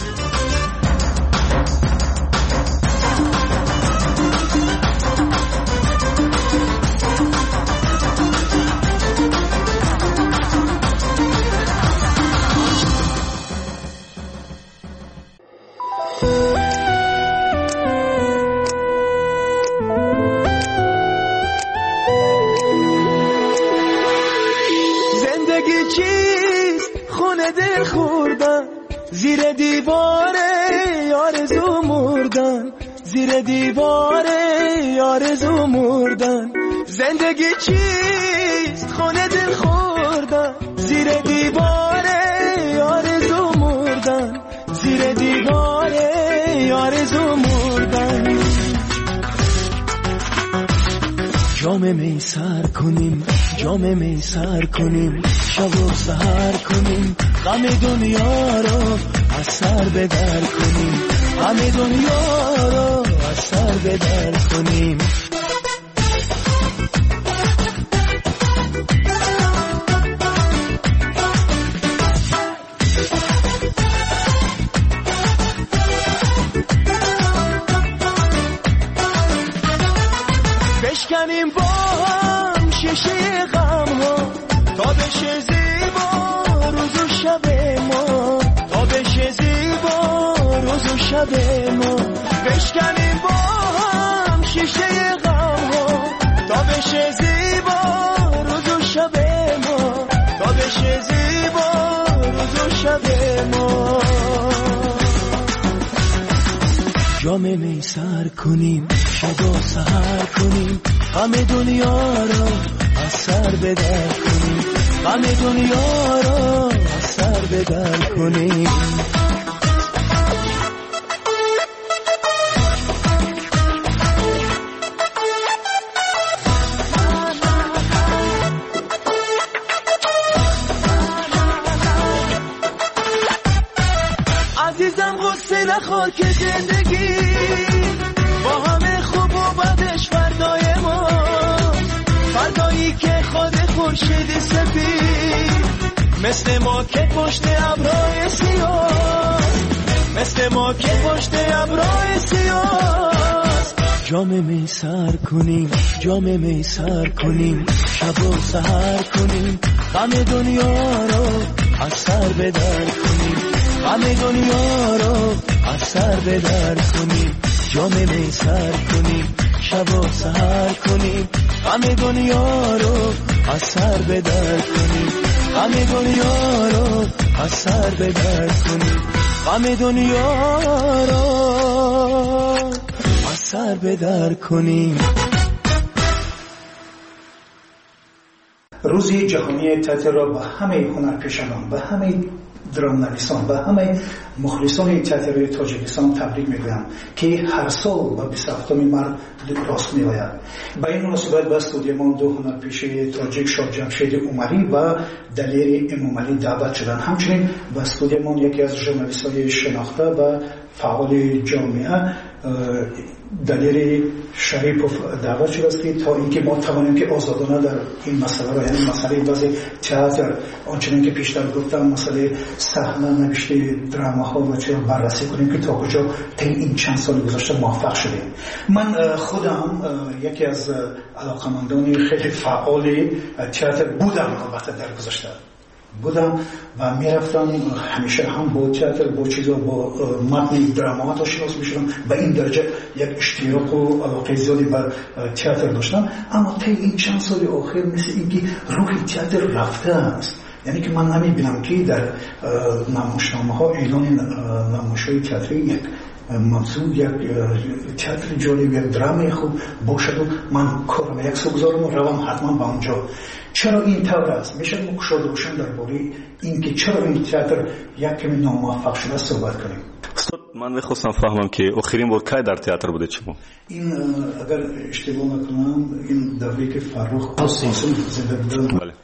دل خوردن زیر دیوار آرزو مردن، زیر دیوار آرزو مردن. زندگی چیست خونه دل خوردن زیر دیوار آرزو مردن، زیر دیوار آرزو مردن. جام می سر کنیم، جام می سر کنیم، شب و سحر کنیم، غم دنیا رو از سر به در کنیم، غم دنیا رو از سر به در کنیم. بشکنیم با هم شیشه غم ها تا بشه زیبا روز و شب ما، تا بشه زیبا روز و شب ما. بشکنیم با هم شیشه غم ها تا بشه زیبا روز و شب ما، تا بشه زیبا روز و شب ما. جام می سر کنیم، شب و سحر کنیم، غم دنیا رو از سر به در کنیم، غم دنیا رو از سر به در کنیم. عزیزم غصه نخور که زندگی با همه خوب و بدش فردای ما، فردایی که خود خورشید سفید مثل ما که پشت ابرهای سیاه، مثل ما که پشت ابرهای سیاه. جام می سر کنیم، جام می سر کنیم، شب و سحر کنیم، غم دنیا رو از سر به در کنیم، غم دنیا رو از سر به در کنیم. جام می سر کنیم، شب و سحر کنیم، غم دنیا رو از سر به در کنیم، غم دنیا رو از سر به در کنیم، غم دنیا رو از سر به در کنیم. روز جهانی تئاتر را با همه هنرپیشگان و همه درامنویسان و همه مخلصان تئاتر تاجیکستان تبریک میگویم که هر سال به بیست و هفتم مارس راست میآید. به این مناسبت به استودیوی ما دو هنرپیشه تاجیک شاه جمشید عمری و دلیر امامعلی دعوت شدند. همچنین به استودیوی ما یکی از ژورنالیست‌های شناخته و فعال جامعه دلیر شریپوف دعوت شده است که تا اینکه ما توانیم که آزادانه در این مسئله را، یعنی مسئله وضع تئاتر، آنچنان که پیشتر گفتم مسئله صحنه نوشته دراما و چه بررسی کنیم که تا کجا تا این چند سال گذشته موفق شدیم. من خودم یکی از علاقمندان خیلی فعال تئاتر بودم، البته در گذشته بودم و میرفتم همیشه هم با تئاتر با چیزا با متن درامات آشنا میشدم. به این درجه یک اشتیاق و علاقه زیادی بر تئاتر داشتم. اما طی این چند سال اخیر مثل اینکه روح تئاتر رفته است. یعنی که من نمیبینم که در نمایشنامه ها اعلان نمایش‌های تئاتری یک موضوع یک تئاتر جالب یک درام خوب باشد و من کارم یک سو گذارم و روم حتما به اونجا. چرا این طور است؟ میشه ما گشاده باشیم درباره اینکه چرا این تئاتر یک کمی ناموفق شده صحبت کنیم. استاد من میخواستم فهمم که آخرین بار کی در تئاتر بوده شما؟ این اگر اشتباه نکنم این دوره که فرخ قاسم زنده بودن. بله.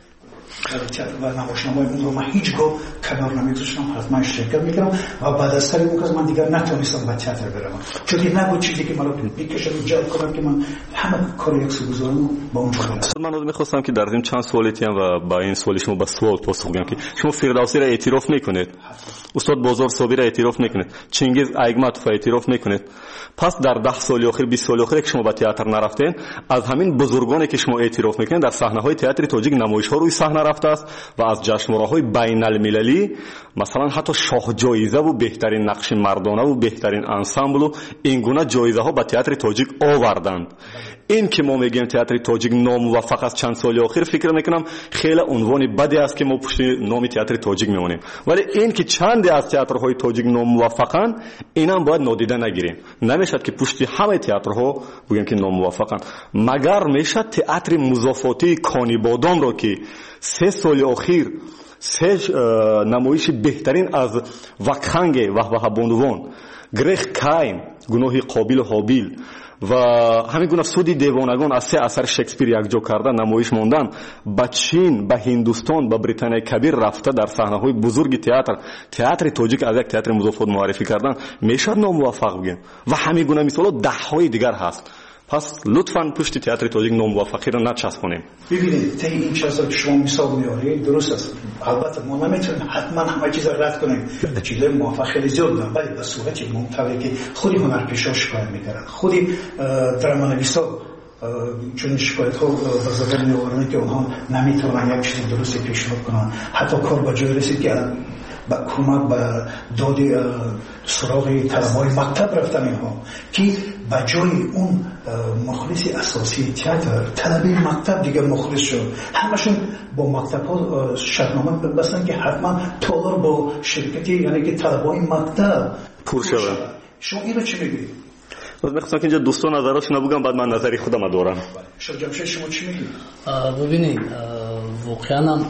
و نمایشنامه‌های اون رو من هیچگاه کنار نمی‌گذاشتم، حتما شرکت می‌کردم و بعد از سر اون که من دیگر نتونستم به تئاتر برم چون نبود چیزی که مرا بکشه جلب کنم که من همه کار یک سو گذارم با اون برم. من رو می‌خواستم که در این چند سوالیتی هم و با این سوال شما با سوال پاسخ بدم که شما فردوسی را اعتراف می‌کنید، استاد بازار صابری را اعتراف می‌کنید، چنگیز ایگماتوف را اعتراف می‌کنید. پس در ده سال اخیر بیست سال اخیر که شما به تئاتر نرفتین، از همین بزرگانی که شما اعتراف می‌کنید در صحنه‌های تئاتر تاجیک نمایش‌ها روی صحنه رفته است و از جشنواره‌های بین‌المللی مثلا حتی شاه جایزه و بهترین نقش مردانه و بهترین انسامبل و این گونه جایزه‌ها به تئاتر تاجیک آوردند. این که ما میگیم تئاتر تاجیک ناموفق است چند سال اخیر، فکر میکنم خیلی عنوان بدی است که ما پشت نام تئاتر تاجیک میمونیم، ولی این که چند از تئاترهای تاجیک ناموفقن اینم باید نادیده نگیریم. نمیشد که پشت همه تئاترها بگیم که ناموفقن، مگر میشد تئاتر مضافاتی کانیبادان رو که سه سال اخیر سه نمایش بهترین از وکخنگ وحوه بانوان، گریخ کاین، گناه قابیل و حابیل و همین گونه سودی دیوانگان از سه اثر شکسپیر یکجا کردن نمایش ماندن، به چین، به هندوستان، به بریتانیای کبیر رفته در صحنه‌های بزرگ تئاتر تئاتر تاجیک از یک تئاتر مضافات معرفی کردن، میشد ناموفق بگیم و همین گونه مثالا ده های دیگر هست. پس لطفاً پشت تئاتر تاجیک ناموفقی رو نچسبونیم. ببینید تا این چیزا که شما مثال میارید درست است، البته ما نمیتونیم حتما همه چیز را رد کنیم، چیزای موفق خیلی زیاد دارن، ولی به صورت محتوایی که خودی هنرپیشا شکایت میکردن، خودی درامانویسا چون شکایت ها به زبان میآورن که اونها نمیتونن یک چیز درستی پیشنهاد کنن، حتی کار به جای رسید که با کمک به داد سراغ طلبای مکتب رفتن اینها که به جای اون مخلص اساسی تئاتر طلبه مکتب دیگه مخلص شد، همشون با مکتب ها شرطنامه بستن که حتما تالار با شرکتی یعنی که طلبای مکتب پر شود. شما اینو چی میگید؟ باز میخواستم که اینجا دوستان نظراشون نبگم، بعد من نظری خودم دارم. شاه جمشید شما چی میگید؟ ببینید واقعا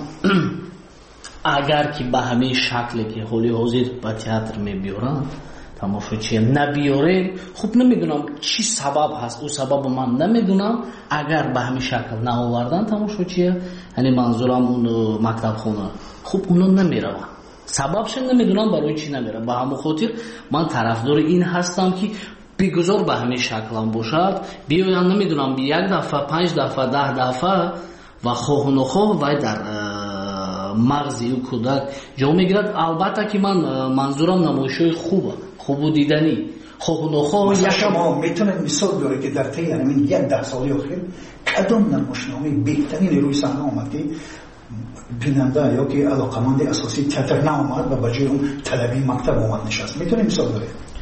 اگر که به همین شکلی که حالی حاضر به تئاتر میبیارن تماشاچی نبیاره، خب نمیدونم چی سبب هست، او سبب من نمیدونم. اگر به همین شکل نآوردن تماشاچی، یعنی منظورم اون مکتب خونه، خب اونا نمیرن، سببش نمیدونم برای چی نمیرن. به همون خاطر من طرفدار این هستم که بگذار به همین شکل هم باشد، بیاین نمیدونم یک دفعه پنج دفعه ده دفعه و خواه و نخواه و در مغزی او کودک جا میگیرد. البته که من منظورم نمایش‌های خوبه، خوب و دیدنی، خوب و نخواه. شما میتونید مثال بیارید که در طی همین یک ده سال اخیر کدام نمایشنامه بهترین روی صحنه آمد که بیننده یا که علاقمند اساسی تئاتر نآمد و به جای اون طلبی مکتب آمد نشست؟ میتونید مثال بیارید؟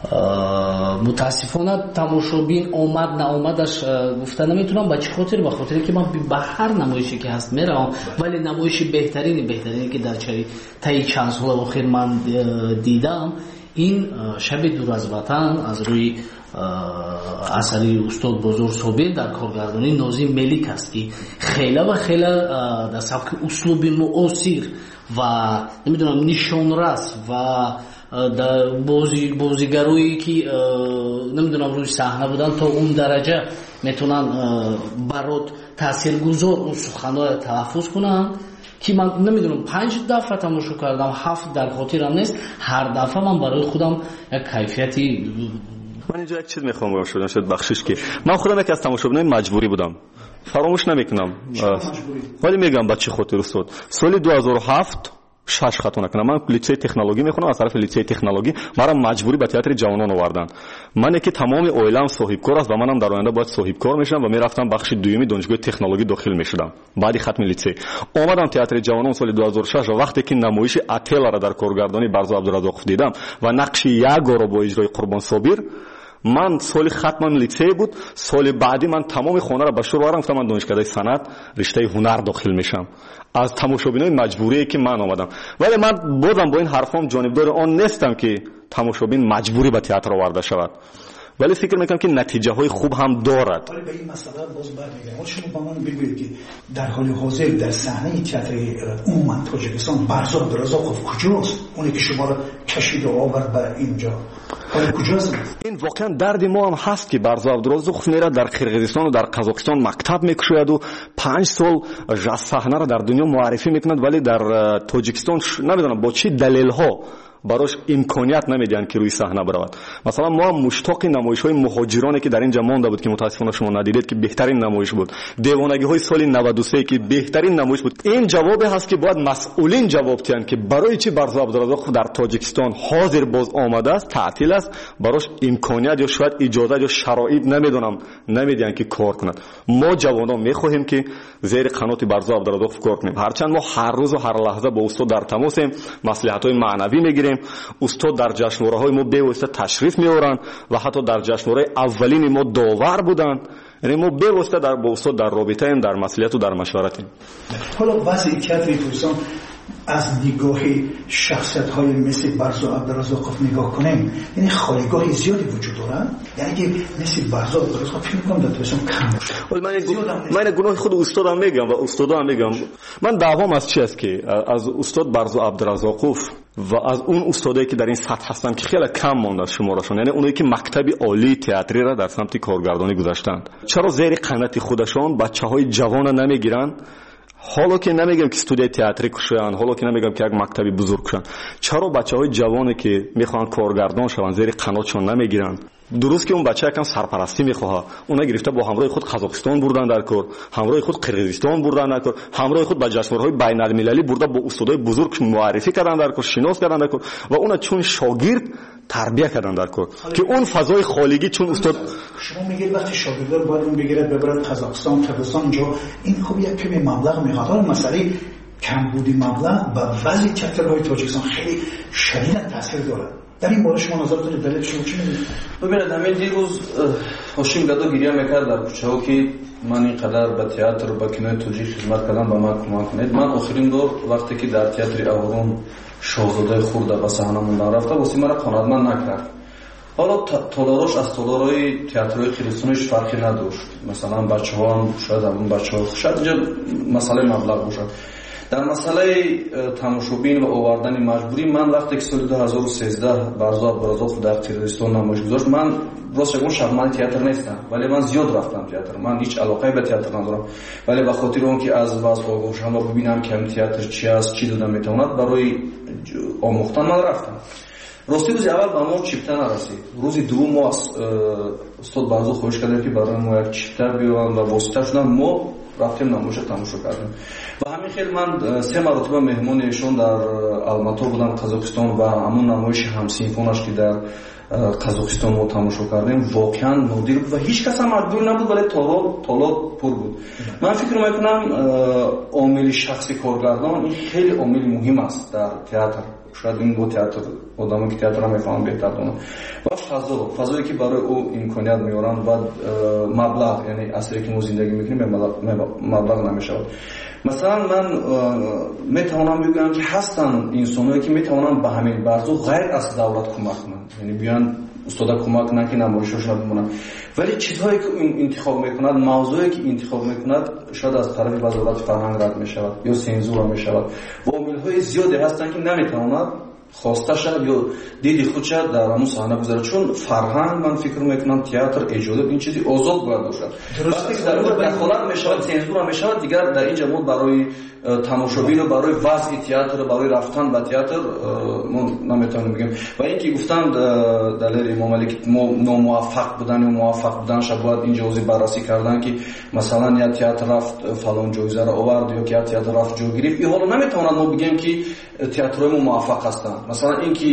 متاسفانه تماشابین آمد نه آمدش گفته نمیتونم. به چه خاطر؟ به خاطر که من به هر نمایشی که هست میرم، ولی نمایش بهترینی بهترینی که در چای طی چند سال اخیر من دیدم این شب دور از وطن از روی اثری استاد بزرگ صابر در کارگردانی ناظم ملیک است که خیلی و خیلی در سبک اسلوب معاصر و نمیدونم نشانرس و در بازی بازیگرایی که نمیدونم روی صحنه بودن تا اون درجه میتونن برات تاثیرگذار اون سخن‌ها تلفظ کنن که من نمیدونم پنج دفعه تماشا کردم، هفت در خاطرم نیست، هر دفعه من برای خودم یک کیفیتی. من اینجا یک چیز میخوام بگم، شدم شد بخشش که من خودم یکی از تماشاگرای مجبوری بودم، فراموش نمیکنم، ولی میگم با چه خاطر استاد. سال دو هزار و هفت شش خطا نکنم، من لیسه تکنولوژی میخونم، از طرف لیسه تکنولوژی مرا مجبوری به تئاتر جوانان آوردن. من که تمام اویلم صاحبکار است و منم در آینده باید صاحبکار میشم و میرفتم بخش دومی دانشگاه تکنولوژی داخل میشدم. بعد ختم لیسه اومدم تئاتر جوانان سال دو هزار و شش و وقتی که نمایش اتل را در کارگردانی برزا عبدالرزاقов دیدم و نقش یاگو را با اجرای قربان صابر، من سال ختمم لیسه بود، سال بعدی من تمام خانه را به شروع آوردم، گفتم من دانشکده صنعت رشته هنر داخل میشم از تماشابینای مجبوری که من آمدم. ولی من بازم با این حرفام جانبدار آن نیستم که تماشابین مجبوری به تئاتر آورده شود، ولی فکر میکنم که نتیجه های خوب هم دارد. ولی به این مسئله باز برمیگردم، شما با من بگویید که در حال حاضر در صحنه تئاتر عموما تاجیکستان برزا عبدالرزاقов کجاست؟ اونی که شما را کشید و آورد به اینجا کجاست؟ این واقعا درد ما هم هست که برزا عبدالرزاقov میره در قرقیزستان و در قزاقستان مکتب میکشد و پنج سال صحنه را در دنیا معرفی میکند، ولی در تاجیکستان نمیدونم با چه دلیل ها براش امکانیت نمیدن که روی صحنه برود. مثلا ما مشتاق نمایش های مهاجرانی که در اینجا مانده بود که متاسفانه شما ندیدید که بهترین نمایش بود، دیوانگی های سال نود و سه که بهترین نمایش بود. این جوابی هست که باید مسئولین جواب دهند که برای چی برزا عبدالرزاقov در تاجیکستان حاضر باز آمده است، تعطیل است، براش امکانیت یا شاید اجازه یا شرایط نمیدونم نمیدن که کار کند. ما جوانان میخواهیم که زیر قنات برزا عبدالرزاقov کار کنیم، هرچند ما هر روز و هر لحظه با استاد در تماسیم، مصلحت های معنوی میگیریم، استاد در جشنواره های ما به واسطه تشریف میارن و حتی در جشنواره اولین ما داور بودن، یعنی ما به واسطه در با استاد در رابطه ایم، در مسئولیت و در مشورتیم. حالا وضع تئاتر توسان از نگاه شخصیت های مثل برزا عبدالرزاقov نگاه کنیم، یعنی خالیگاه زیادی وجود دارن، یعنی که مثل برزا عبدالرزاقov فکر می‌کنم در توسان کم باشه. من من گناه خود استادم میگم و استادام میگم، من دعوام از چی است که از استاد برزا عبدالرزاقov و از اون استادایی که در این سطح هستن که خیلی کم مونده شمارشون، یعنی اونایی که مکتب عالی تئاتری را در سمت کارگردانی گذاشتند، چرا زیر قنات خودشون بچه‌های جوان نمیگیرن؟ حالا که نمیگم که استودیو تئاتری کشن، حالا که نمیگم که یک مکتبی بزرگ کشن، چرا بچه‌های جوانی که میخوان کارگردان شون زیر قناتشون نمیگیرن؟ درست که اون بچه یکم سرپرستی میخواد، اونا گرفته با همراه خود قزاقستان بردن در کار، همراه خود قرقیزستان بردن در کار، همراه خود به جشنواره‌های بین‌المللی برده با استادای بزرگ معرفی کردن در کار، شناس کردن در کار و اونا چون شاگرد تربیت کردن در کار که اون فضای خالگی چون استاد شما میگید وقتی شاگردان باید اون بگیره ببره قزاقستان قزاقستان اینجا، این خب یک کمی مبلغ میخواد. مسئله کمبودی مبلغ و وضع تئاترهای تاجیکستان خیلی شدیداً تاثیر داره. در این باره شما نظر دارید؟ دلیل شما چی میگید؟ ببینید همین دیروز هاشم گدا گریه میکرد در کوچه‌ها که من اینقدر به تئاتر و به کینوی تاجیک خدمت کردم، به من کمک کنید. من آخرین دور وقتی که در تئاتر اورون شاهزاده خورده به صحنه موندن رفته، واسه مرا قانعتمند نکرد. حالا تالاراش از تالارهای تئاترهای قرقیزستانش فرقی نداشت، مثلا بچه‌ها هم شاید همون بچه‌ها شاید اینجا مسئله مبلغ باشه. در مسئله تماشابین و آوردن مجبوری، من وقتی که سال دو هزار و سیزده برزا عبدالرزاقov در قرقیزستان نمایش گذاشت، من راست بگم شرمنده تئاتر نیستم، ولی من زیاد رفتم تئاتر، من هیچ علاقه به تئاتر ندارم، ولی به خاطر اون که از بعض آگاه شدم و ببینم که تئاتر چی است، چی دادن میتواند، برای آموختن من رفتم. راستی روز اول به ما چیپتر نرسید، روز دوم ما استاد برزا خواهش کردیم که برای ما یک چیپتر بیارن و واسطه شدن، ما رفتیم نمایش تماشا کردیم و همین خیلی من سه مرتبه مهمون ایشون در الماتور بودم قزاقستان و همون نمایش همسیمفونش که در қазоқистон мо тамошо кардем воқеан нодир буд ва ҳеҷ кас ҳам маҷбур набуд, вале толоб пур буд. ман фикр мекунам омили шахси коргардон ин хеле омили муҳим аст дар театр. шояд ин бо театр одаме ки театрро мефаҳманд беҳтар донанд. ва фазо фазое ки барои ӯ имконият меёранд ва маблағ, яъне асре ки мо зиндагӣ мекунем маблағ намешавад. масалан ман метавонам бигӯям ки ҳастанд инсоное ки метавонанд ба ҳамин баъзу ғайр аз давлат кӯмак кунанд, яъне биёянд устода кӯмак кунанд ки намоишҳошон бимонанд, вале чизҳое ки интихоб мекунад, мавзӯе ки интихоб мекунад шояд аз тарафи вазорати фарҳанг рад мешавад ё сензура мешавад. ва омилҳои зиёде ҳастанд ки наметавонад хосташа ё диди худша дар ҳамун саҳна гузарад, чун фарҳанг, ман фикр мекунам, театр, эҷодиёт ин чизи озод бояд бошад. вақте ки дар ин дахолат мешавад, сензура мешавад, дигар дар ин ҷо мо барои тамошобину, барои вазъи театр, барои рафтан ба театр мо наметавонем бигем. ва ин ки гуфтанд далери имомалӣ ки мо номуваффақ будан ё муваффақ буданша бояд ин ҷози баррасӣ кардан, ки масалан як театр рафт фалон ҷоизаро овард ё ки як театр рафт ҷо гирифт. ин ҳоло наметавонад мо бигем ки театрҳои мо муваффақ ҳастанд. масалан ин ки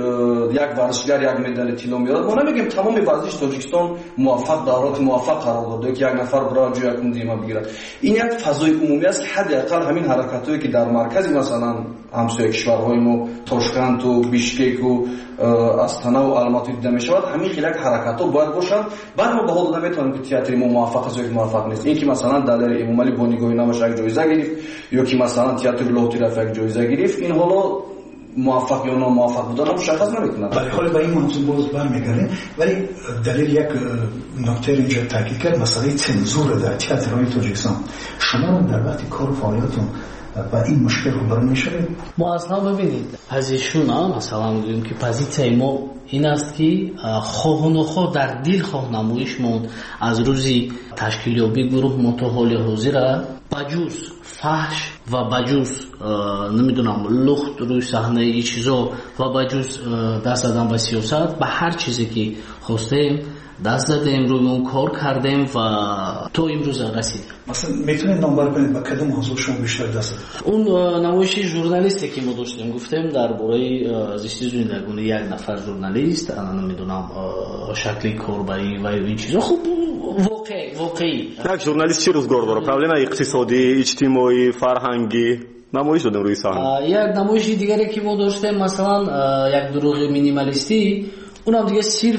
як варзишгар як медали тилло меёрад, мо намегем тамоми варзиш тоҷикистон муваффақ, давроти муваффақ қарор дорад ё ки як нафар бирояд ҷо якум дима бигирад. ин як фазои умумӣ аст ки ҳадди ақал ҳамин ҳаракатҳое ки дар маркази масалан ҳамсояи кишварҳои мо Тошкенту, Бишкеку, Астанаву Алмату дида мешавад, ҳамин хел як ҳаракатҳо бояд бошад. баъд мо ба ҳол наметавонем ки театри мо муваффақ аст ё ки муваффақ нест. ин ки масалан далери имомалӣ бо нигоҳи наваш як ҷоиза гирифт ё ки масалан театри Лотиров як ҷоиза гирифт, ин ҳоло муваффақ ё номуваффақ будан мушаххас намекунад. вале ҳоло ба ин мавзӯъ боз бармегардем, вале далел як нуқтаи инҷо таъкид кард, масъалаи цензура дар театрҳои Тоҷикистон. шумо дар вақти кору фаъолиятон با این مشکل روبرو میشوید؟ ما اصلا ببینید پوزیشن مثلا میگیم که پوزیسیون ما این است که خواه و نخواه در دل خواه نمایشمون از روزی تشکیلیابی گروه متحول حاضر بجوز فحش و بجوز نمیدونم لخت روی صحنه ای چیزا و بجوز دست دادن به سیاست به هر چیزی که خواستیم دست دادیم، روی اون کار کردیم و تو امروز رسیدیم. مثلا میتونید نامبر کنید با کدوم موضوع شما بیشتر دست دادید؟ اون نمایش ژورنالیستی که ما داشتیم گفتیم درباره زیست زندگانی یک نفر ژورنالیست، انا نمیدونم شکلی کاربری و این چیزا. خوب واقعی واقعی یک ژورنالیست چی روزگار داره؟ پرابلم اقتصادی، اجتماعی، فرهنگی نمایش دادیم روی صحنه. یک نمایش دیگری که ما داشتیم مثلا یک دروغ مینیمالیستی، اونم دیگه صرف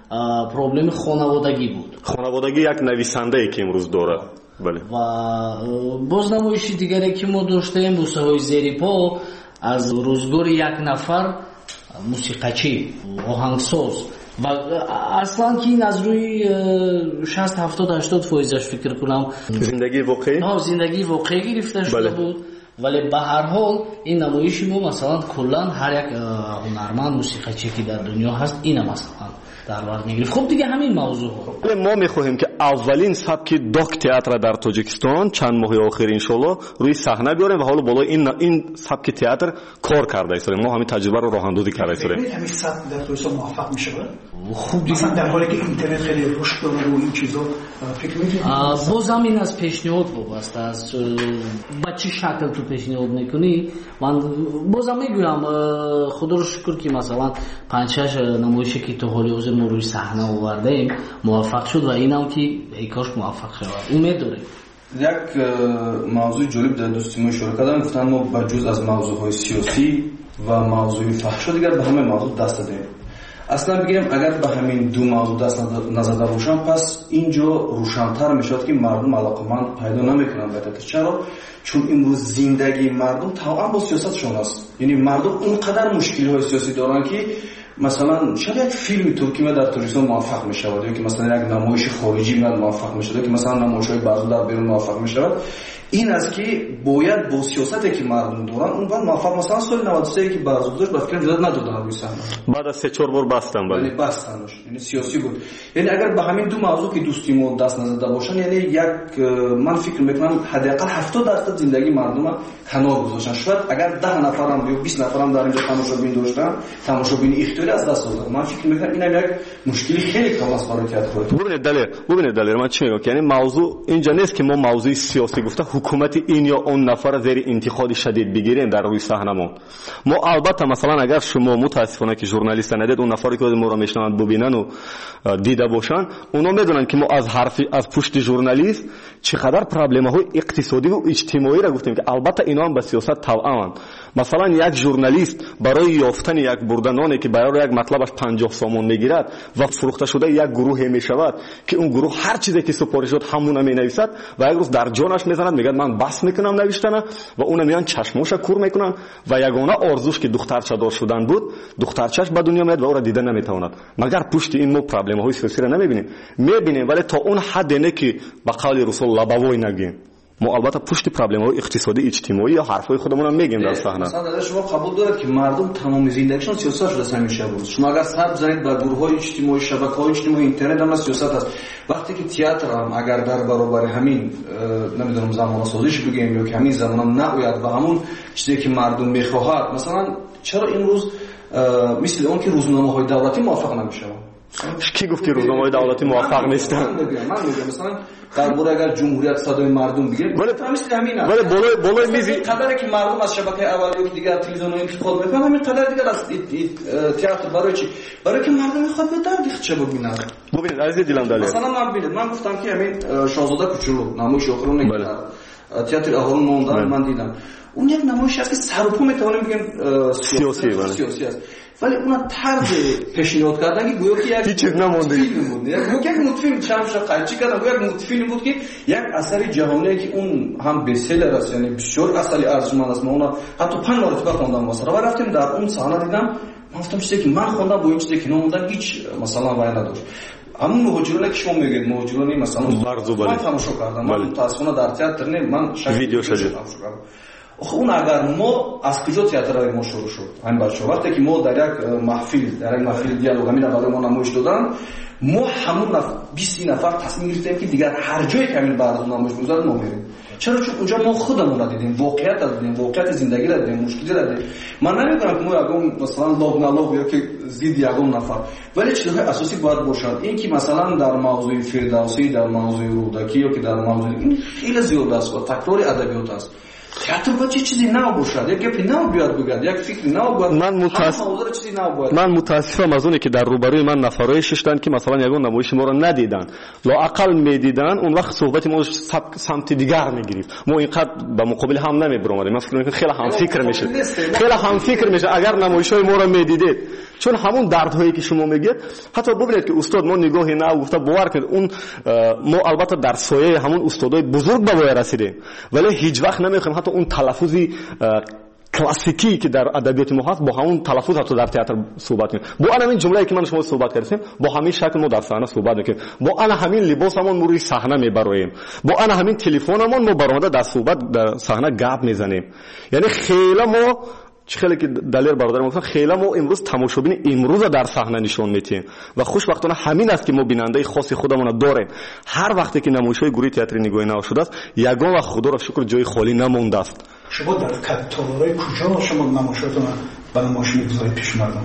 پروبلم خانوادگی بود. خانوادگی یک نویسنده ای که امروز داره. بله. و باز نمایشی دیگری که ما داشتیم بوسه‌های زیر پا از روزگار یک نفر موسیقیچی آهنگساز و اصلا که این از روی شصت هفتاد هشتاد فایزش فکر کنم زندگی واقعی؟ نه زندگی واقعی گرفته شده بله. بود. ولی به هر حال این نمایش ما مثلا کلا هر یک هنرمند موسیقیچی که در دنیا هست این مثلا در بر میگیره. خب دیگه همین موضوع ها. ما میخواهیم که اولین سبک داک تئاتر در تاجیکستان چند ماه آخر ان شاء الله روی صحنه بیاریم و حالا بالای این این سبک تئاتر کار کرده ایستیم. ما همین تجربه رو راه اندازی کرده ایستیم. همین سبک در تاجیکستان موفق میشه؟ خوب دیگه مثلا در حالی که اینترنت خیلی رشد داره و این چیزا فکر می‌کنید؟ بازم این از پیشنهاد وابسته است. با چه شکل تو پیشنهاد میکنی؟ من بازم میگم خدا رو شکر که مثلا پنج شش نمایشی که تو حالی حاضر ما روی صحنه آوردیم موفق شد و اینم که ای کاش موفق شود. امید داریم. یک موضوع جالب در دوستی ما اشاره کردن، گفتن ما بجز از موضوعهای سیاسی و موضوع فحش دیگر به همه موضوع دست دادیم. اصلا بگیریم اگر به همین دو موضوع دست نزده باشن پس اینجا روشن‌تر میشد که مردم علاقمند پیدا نمیکنن به تئاتر. چرا؟ چون امروز زندگی مردم تمام با سیاستشون است. یعنی مردم اونقدر مشکل‌های سیاسی دارن که مثلا شاید یک فیلم ترکی ما در تاجیکستان موفق میشود یا که مثلا یک نمایش خارجی ما موفق میشود که مثلا نمایش‌های بعضی در بیرون موفق میشود. این است که باید با سیاستی که مردم دارن اون بعد موفق. مثلا سال نود و سه که بعضی گذاشت با فکر جدید ندادن روی صحنه بعد از سه چهار بار بستن. ولی بستنش یعنی سیاسی بود. یعنی اگر به همین دو موضوع که دوستی ما دست نزده باشن یعنی یک من فکر میکنم حداقل هفتاد درصد زندگی مردم کنار گذاشتن. شاید اگر ده نفرم یا بیست نفرم در اینجا تماشابین داشتن تماشابین اختیاری از دست دادن. من فکر میکنم اینم یک مشکلی خیلی کلاس برای تئاتر. ببینید دلیل ببینید دلیل من چی میگم که یعنی موضوع اینجا نیست که ما موضوع سیاسی گفته حکومت این یا اون نفر زیر انتقاد شدید بگیریم در روی صحنمون. ما البته مثلا اگر شما متاسفانه که ژورنالیست ندید اون نفری که ما رو میشنوند ببینن و دیده باشن اونا میدونن که ما از حرف از پشت ژورنالیست چقدر پروبلم های اقتصادی و اجتماعی را گفتیم که البته اینا هم به سیاست توأمن. مثلا یک ژورنالیست برای یافتن یک بردنانی که برای یک مطلبش پنجاه سومون میگیرد و فروخته شده یک گروه میشود که اون گروه هر چیزی که سپارش شد همون می نویسد و یک روز در جانش میزند میگه من بس میکنم نوشتن و اون میان چشموش کور میکنن و یگانه آرزوش که دخترچه دار شدن بود دخترچش به دنیا میاد و او را دیده نمیتواند. مگر پشت این مو پروبلم های سیاسی را نمیبینیم؟ میبینیم ولی تا اون حد نه که به قول رسول لبوی نگیم. ما البته پشت پروبلم های اقتصادی اجتماعی یا حرفای خودمون هم میگیم در صحنه. مثلا شما قبول دارید که مردم تمام زندگیشون سیاست شده همیشه بود. شما اگر سر بزنید به گروه های اجتماعی شبکه‌های اجتماعی اینترنت هم سیاست است. وقتی که تئاتر هم اگر در برابر همین نمیدونم زمان سازیش بگیم یا که همین زمان هم نباید و همون چیزی که مردم میخواهد مثلا چرا امروز مثل اون که روزنامه‌های دولتی موافق نمیشه؟ کی گفت که روزنامه‌های دولتی موافق نیستن؟ من میگم مثلا درباره اگر جمهوریت صدای مردم بگه ولی مثل همین است. ولی بالای بالای میزی قدری که مردم از شبکه اولیه که دیگر تلویزیون رو انتخاب میکنن همین قدر دیگر از تئاتر برای چی؟ برای که مردم میخواد به درد چه ببینن. ببینید عزیز دیلم دلیل مثلا من ببینید من گفتم که همین شاهزاده کوچولو نمایش آخرون نگید تئاتر اهرام موندن من دیدم اون یک نمایش است که سر و پا میتونیم بگیم سیاسی سیاسی است ولی اون طرز پیشنهاد کردن که گویا که یک چیز نمونده فیلم بود یک مولتیفیلم چمش قلچی کردن گویا یک مولتیفیلم بود که یک اثر جهانی که اون هم بسیار است یعنی بسیار اصلی ارزشمند است. من حتی پنج مرتبه خوندم واسه و رفتیم در اون صحنه دیدم من گفتم چیزی که من خوندم با این چیزی که نموندن هیچ مثلا وای نداشت. همون مهاجرانی که شما میگید مهاجرانی مثلا من تماشا کردم من متاسفانه در تئاتر نه من ویدیو شده آخه اون اگر ما از کجا تئاتر ما شروع شد همین بچه‌ها وقتی که ما در یک محفل در یک محفل دیالوگ همین برای ما نمایش دادن ما همون بیست نفر تصمیم گرفتیم که دیگر هر جایی که همین بعد از نمایش گذارد ما میریم. چرا؟ چون اونجا ما خودمون را دیدیم واقعیت را دیدیم واقعیت زندگی را دیدیم مشکلی را دیدیم. من نمیگم که ما یگان مثلا لاب نلاب یا که زید یگان نفر ولی چیزهای اساسی باید باشد. این که مثلا در موضوع فردوسی در موضوع رودکی یا که در موضوع این خیلی زیاد است و تکرار ادبیات است. تئاتر باید چیزی نو باشد یک گپی نو بیاد بگد یک فکر نو باید من متاسفم من متاسفم از اونی که در روبروی من نفرای ششتن که مثلا یگان نمایش ما رو ندیدن لااقل میدیدن اون وقت صحبت ما سمت دیگر میگرفت ما اینقدر به مقابل هم نمیبرامدیم. من فکر میکنم خیلی هم فکر میشه خیلی هم فکر میشه اگر نمایش‌های ما رو میدیدید چون همون دردهایی که شما میگید حتی ببینید که استاد ما نگاهی نه گفته باور کنید اون ما البته در سایه همون استادای بزرگ به وای رسیدیم ولی هیچ وقت نمیخوایم حتی اون تلفظی کلاسیکی که در ادبیات ما هست با همون تلفظ حتی در تئاتر صحبت کنیم. با انا همین جمله‌ای که من شما صحبت کردیم با همین شکل ما در صحنه صحبت میکنیم. با انا همین لباسمون روی صحنه میبریم. با انا همین تلفنمون ما برآمده در صحبت در صحنه گپ میزنیم. یعنی خیلی ما خیلی که دلیر برادرم گفتن خیلی ما امروز تماشابین امروز در صحنه نشون میدیم و خوشبختانه همین است که ما بیننده خاص خودمون داریم. هر وقتی که نمایش‌های گروه تئاتر نگاهی نو شده است یگان و خدا را شکر جای خالی نمونده است. شما در کاتالورای کجا شما نمایشاتون به نمایش می‌گذارید پیش مردم؟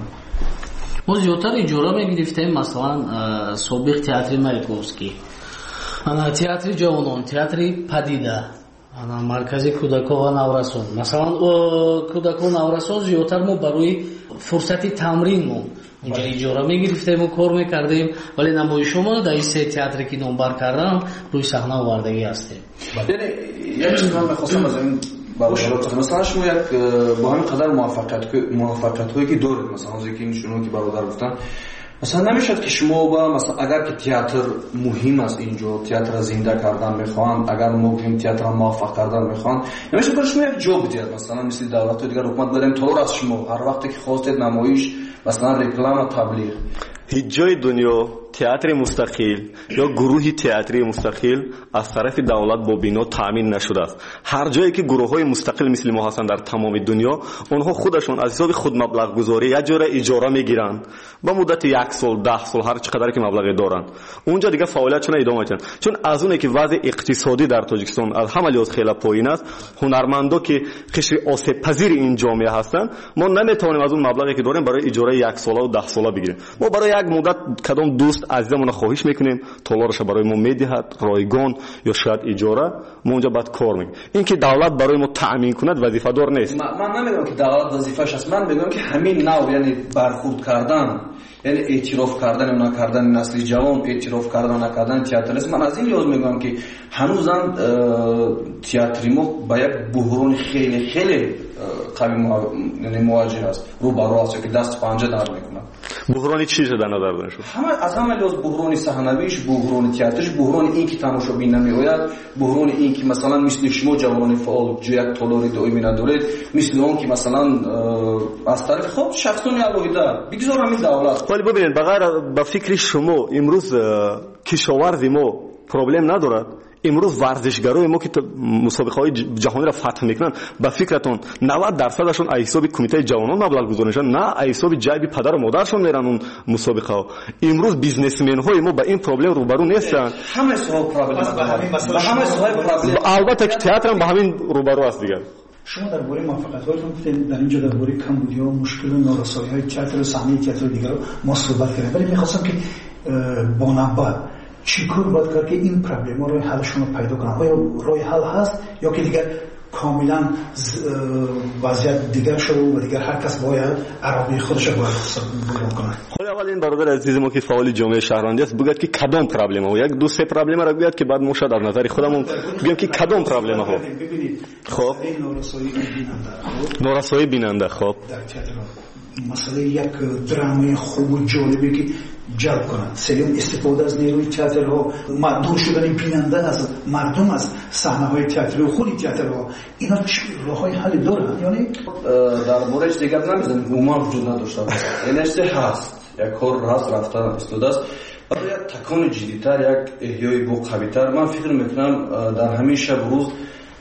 ما زیادتر اجاره می‌گرفتیم مثلا سابق تئاتر مایکوفسکی انا تئاتر جوانان تئاتر پدیده انا مرکزی کودکان و نورسان مثلا کودکان و نورسان زیادتر ما برای فرصت تمرین ما اینجا اجاره میگرفتیم و کار میکردیم ولی نمایش ما در این سه تئاتری که نمبر کردم روی صحنه آوردگی هستیم. یعنی یک چیز من می‌خواستم از این برادر مثلا شما یک با همین قدر موفقیت موفقیت هایی که دارید مثلا از اینکه این شنو که برادر گفتن مثلا نمیشد که شما با مثلا اگر که تئاتر مهم است اینجا تئاتر زنده کردن میخوان اگر ما بگیم تئاتر موفق کردن میخوان نمیشه که شما یک جا بدید مثلا مثل دولت دیگر حکومت بدیم طور از شما هر وقتی که خواستید نمایش مثلا رکلام و تبلیغ هیچ جای دنیا تئاتر مستقل یا گروهی تئاتری مستقل از طرف دولت با بنا تامین نشده است. هر جایی که گروه‌های مستقل مثل ما هستند در تمام دنیا اونها خودشون از حساب خود مبلغ گذاری یا جوره اجاره میگیرن با مدت یک سال ده سال هر چقدر که مبلغ دارن اونجا دیگه فعالیتشون ادامه میدن چون از اونه که وضع اقتصادی در تاجیکستان از همه لحاظ خیلی پایین است. هنرمندا که قشر آسیب پذیر این جامعه هستند ما نمیتونیم از اون مبلغی که داریم برای اجاره یک ساله و ده ساله بگیریم. ما برای یک مدت کدام دوست عزیزمون خواهش میکنیم تالارش برای ما میدهد رایگان یا شاید اجاره ما اونجا بعد کار میکنیم. اینکه دولت برای ما تامین کند وظیفه دار نیست. من نمیگم که دولت وظیفه‌ش است، من میگم که همین نوع یعنی برخورد کردن یعنی اعتراف کردن و نکردن نسل جوان، اعتراف کردن و نکردن تئاتریست، من از این لحاظ میگم که هنوزم تئاتر ما با یک بحران خیلی خیلی قوی یعنی مواجه است، رو برو است که دست پنجه در میکنه. بحرانی چی شده نظر دارین شما؟ همه از همه لحاظ بحران صحنویش، بحران تئاترش، بحران این که تماشابین نمیآید، بحران این که مثلا مثل شما جوانان فعال جو یک تالاری دائمی ندارید، مثل اون که مثلا از طرف خود شخصان علایده بگذار همین دولت. ولی ببینید بغیر به فکر شما امروز کشاورزی ما پروبلم ندارد. امروز ورزشگرای ما که مسابقه‌های جهانی را فتح میکنن با فکرتون نود درصدشون از حساب کمیته جوانان مبلغ گذارنشن، نه از حساب جیب پدر و مادرشون میرن اون مسابقه ها. امروز بیزنسمن های ما با این پروبلم روبرو نیستن. همه سوال پروبلم با همه سوال پروبلم. البته که تئاتر هم با همین روبرو است دیگه. شما درباره موفقیت‌هاتون گفتید، در اینجا درباره کمبودی‌ها، مشکل و نارسایی‌های تئاتر و صحنه تئاتر دیگر ما صحبت کردیم، ولی می‌خواستم که با نبات چیکار باید کرد که این پروبلم‌ها روی حلشون رو پیدا کنن؟ آیا روی حل هست یا که دیگر کاملا وضعیت دیگر شده و دیگر هر کس باید عربی خودش رو باید بیان کنه؟ خب اول این برادر عزیز ما که فعال جامعه شهروندی است بگید که کدام پروبلم ها، یک دو سه پروبلم را بگید که بعد ما شاید از نظر خودمون بگیم که کدام پروبلم ها. خب نارسایی بیننده خب مسئله یک درام خوب و جالبی که جلب کنند، سلیم استفاده از نیروی تئاتر ها، دور شدن بیننده از مردم از صحنه های تئاتر و خود تئاتر ها، اینا راه های حل دارند؟ یعنی در موردش دیگر نمیزنیم عموما وجود نداشته باشه، یعنی هست یک کار هست رفتن استفاده است برای یک تکان جدیدتر، یک احیای بو قویتر. من فکر میکنم در همین شب روز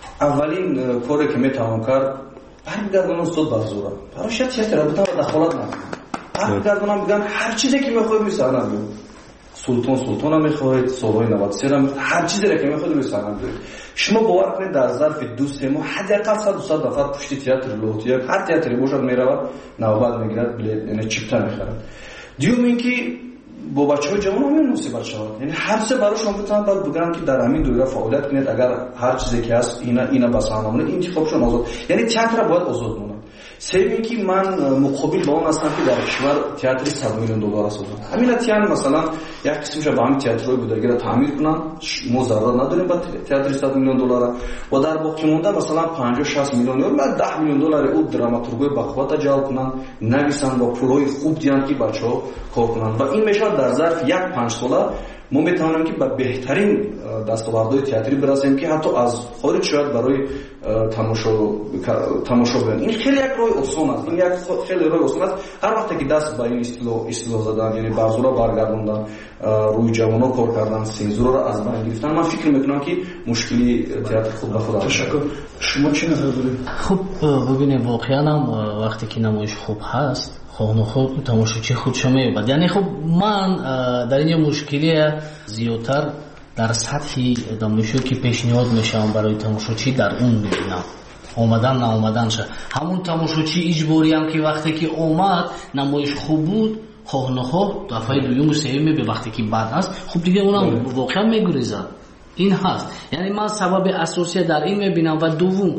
اولین کاری که میتوان کرد برمیگردونم صد بر زوره برای شاید تئاتر بودن و دخالت نکنم، برمیگردونم بگم هر چیزی که میخواید میسازم بگم سلطان سلطان هم میخواید سالهای نود و سه هم هر چیزی که میخواید میسازم بگم. شما باور کنید در ظرف دو سه ماه حداقل صد و صد نفر پشت تئاتر لوتی هر تئاتری باشد میرود نوبت میگیرد بلیط یعنی چیپتر میخرد. دیوم اینکه با بچه‌های جوان هم مناسب شود، یعنی هر سه براشون بتونن بعد بگن که در همین دوره فعالیت کنید، اگر هر چیزی که هست اینا اینا بس همونه انتخابشون آزاد، یعنی تئاتر باید آزاد مونه. سومی که من مقابل با اون هستم که در کشور تئاتر صد میلیون دلار است. همین تئاتر مثلا یک قسمش با همین تئاترهای بودگی را تعمیر کنن، ما ضرر نداریم با تئاتر صد میلیون دلار و در باقی مونده مثلا پنجاه شصت میلیون یورو بعد ده میلیون دلار او دراماتورگای بخوات جلب کنن، نویسن با پولای خوب دیان که بچه‌ها کار کنن و این میشه در ظرف یک پنج ساله ما میتونیم که به بهترین دستاوردهای تئاتری برسیم که حتی از خارج شاید برای تماشا تماشا ببینن. این خیلی یک راه آسان است، این یک خیلی راه آسان است. هر وقتی که دست به این اصطلاح اصطلاح زدن یعنی بازورا برگردوندن، روی جوانا کار کردن، سنزور را از بین گرفتن، من فکر میکنم که مشکلی تئاتر خود به خود تشکر. شما چی نظر دارید؟ خب ببینید واقعا هم وقتی که نمایش خوب هست خب خود تماشاچی خودش میبود، یعنی خب من در این مشکلی زیادتر در سطحی نمایشی که پیشنهاد میشم برای تماشاچی در اون میبینم، اومدن نه اومدنش. همون تماشاچی اجباری هم که وقتی که اومد نمایش خوب بود خواه نخواه دفعه دوم و سوم به وقتی که بد است خب دیگه اونم واقعا میگریزه. این هست، یعنی من سبب اساسی در این میبینم. و دوم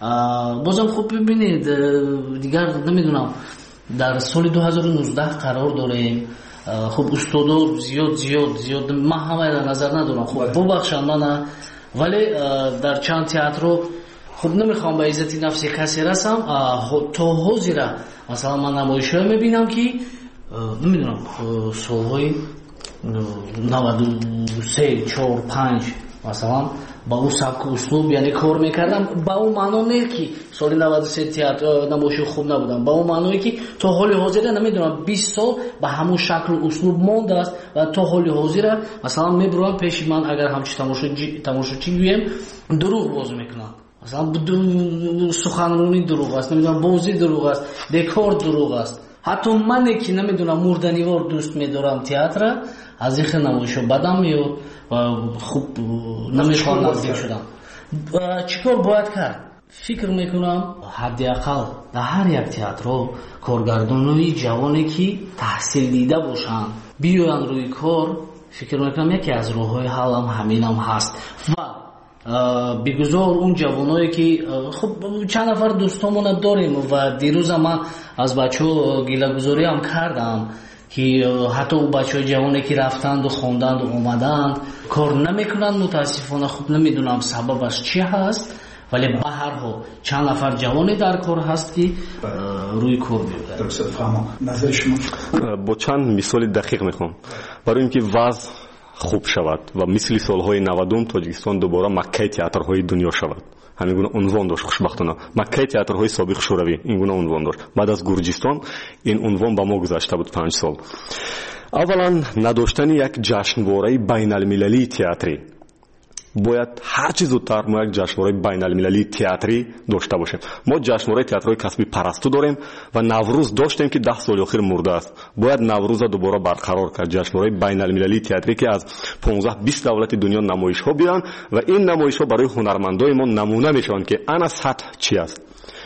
بازم خوب ببینید دیگر نمیدونم در سال دو هزار و نوزده قرار داریم. خب استادا زیاد زیاد زیاد من همه در نظر ندارم، خب ببخشید من ولی در چند تئاتر خب نمیخوام به عزت نفسی کسی رسم تا حاضر مثلا من نمایش میبینم که نمیدونم سالهای نود و سه چهار پنج مثلا با اون سبک و اسلوب یعنی کار میکردم، با اون معنا نه که سال نود و سه تئاتر نمایش خوب نبودم، با اون معنی که تا حال حاضر نمیدونم بیست سال به همون شکل و اسلوب مونده است و تا حال حاضر مثلا میبرم پیش من اگر همچین تماشاچی تماشاچی گویم دروغ باز میکنم، مثلا سخنرانی دروغ است، نمیدونم بازی دروغ است، دکور دروغ است. حتی من که نمیدونم مردنیوار دوست میدارم تئاتر از این نمایشو بدم میاد و خوب نمیخوام نزدیک شدم. چیکار باید کرد؟ фикр мекунам ҳаддиақал дар ҳар як театрҳо коргардонони ҷавоне ки таҳсил дида бошанд биёянд рӯи кор. фикр мекунам яке аз роҳҳои ҳаллам ҳаминам ҳаст. ва бигузор он ҷавоное ки хуб чанд нафар дӯстонмона дорем ва дирӯза ман аз бачаҳо гилагузориам кардам ки ҳатто бачаҳои ҷавоне ки рафтанду хонданду омаданд кор намекунанд. мутаассифона хуб намедонам сабабаш чӣ ҳаст, вале ба ҳар ҳол чанд нафар ҷавоне дар кор ҳаст ки рӯи кор биёяд. бо чанд мисоли дақиқ мехоҳам барои ин ки вазъ хуб шавад ва мисли солҳои навадум Тоҷикистон дубора маккаи театрҳои дунё шавад. ҳамин гуна унвон дошт. хушбахтона маккаи театрҳои собиқ шӯравӣ ин гуна унвон дошт. баъд аз Гурҷистон ин унвон ба мо гузашта буд панҷ сол. аввалан надоштани як ҷашнвораи байналмилалии театрӣ. бояд ҳарчи зудтар мо як ҷашнвораи байналмилалии театрӣ дошта бошем. мо ҷашнвораи театрҳои касби парасту дорем ва наврӯз доштем ки даҳ соли охир мурдааст. бояд наврӯза дубора барқарор кард. ҷашнвораи байналмилалии театрӣ ки аз понздаҳ бист давлати дунё намоишҳо биёянд ва ин намоишҳо барои ҳунармандои мо намуна мешаванд ки ана сатҳ чӣ аст.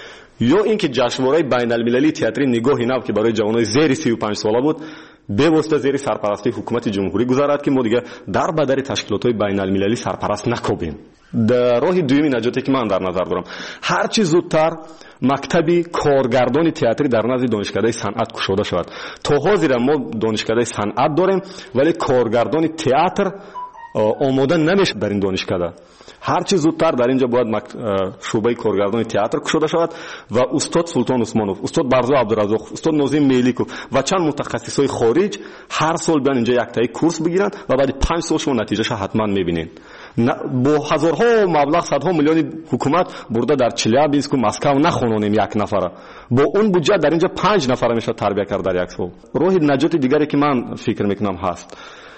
ё ин ки ҷашнвораи байналмилалии театрӣ нигоҳи нав ки барои ҷавонои зери сию панҷ сола буд бевосита зери сарпарастии ҳукумати ҷумҳурӣ гузарад ки мо дига дар ба дари ташкилотҳои байналмилалӣ сарпараст накобем. роҳи дуюми наҷоте ки ман дар назар дорам, ҳарчи зудтар мактаби коргардони театрӣ дар назди донишкадаи санъат кушода шавад. то ҳозира мо донишкадаи санъат дорем, вале коргардони театр омода намешавад дар ин донишкада. ҳарчи зудтар дар инҷа бояд шӯъбаи коргардони театр кушода шавад ва устод Султон Усмонов, устод Барзо Абдуразоқ, устод Нозим Меликов ва чанд мутахассисои хориҷ ҳар сол биён инҷа яктаи курс бигиранд ва баъди панҷ сол шумо натиҷаша ҳатман мебинед. бо ҳазорҳо маблағ, садҳо миллиони ҳукумат бурда дар Челябинску, Москав нахононем як нафара. бо он буҷа дар инҷа панҷ нафара мешавад тарбия кард дар як сол. роҳи наҷоти дигаре ки ман фикр мекунам ҳаст.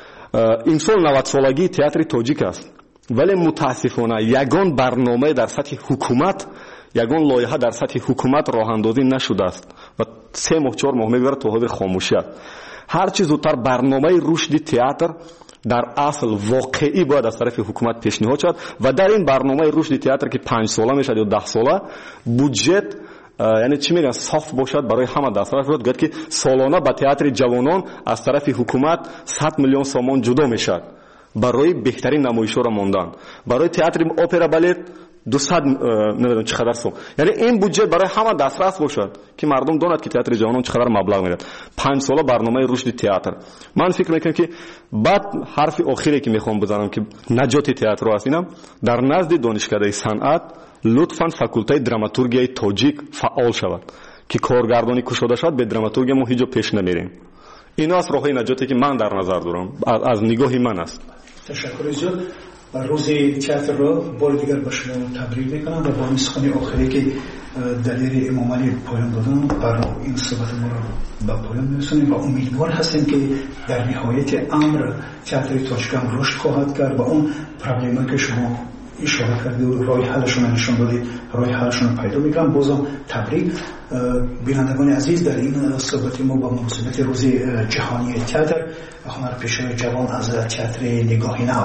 имсол навадсолагии театри тоҷик аст, вале мутаассифона ягон барномае дар сатҳи ҳукумат, ягон лоиҳа дар сатҳи ҳукумат роҳандозӣ нашудааст ва се моҳ чор моҳ мегузарад то ҳозир хомӯшӣ аст. ҳарчи зудтар барномаи рушди театр дар асл воқеӣ бояд аз тарафи ҳукумат пешниҳод шавад ва дар ин барномаи рушди театр ки панҷ сола мешавад ё даҳ сола буҷет яъне чӣ мегӯянд соф бошад барои ҳама дастраф шавад. гӯяд ки солона ба театри ҷавонон аз тарафи ҳукумат сад миллион сомон ҷудо мешавад барои беҳтарин намоишҳоро мондан. барои театри опера балет дусад намедонам чӣ қадар сом. яъне ин буҷет барои ҳама дастрас бошад ки мардум донад ки театри ҷавонон чӣ қадар маблағ мерад. панҷ сола барномаи рушди театр. ман фикр мекунам ки баъд ҳарфи охире ки мехоҳам бизанам ки наҷоти театрҳо аст инам, дар назди донишкадаи санъат лутфан факултаи драматургияи тоҷик фаъол шавад ки коргардонӣ кушода шавад. бе драматургия мо ҳеҷ ҷо пеш намерем. ино аст роҳҳои наҷоте ки ман дар назар дорам, аз нигоҳи ман аст. ташаккури зиёд. рӯзи театрро бори дигар ба шумо табрик мекунам ва бо ин сухани охире ки далери имомалӣ поён додам бар ин суҳбати моро ба поён мерасонем ва умедвор ҳастем ки дар ниҳояти амр театри тоҷикам рушд хоҳад кард ва он проблемае ки шумо ишора карди роҳи ҳалашона нишон додид роҳи ҳалашона пайдо мекунам. бозам табрик. бинандагони азиз, дар ин суҳбати мо ба муносибати рӯзи ҷаҳонии театр ҳунарпешои ҷавон аз театри нигоҳи нав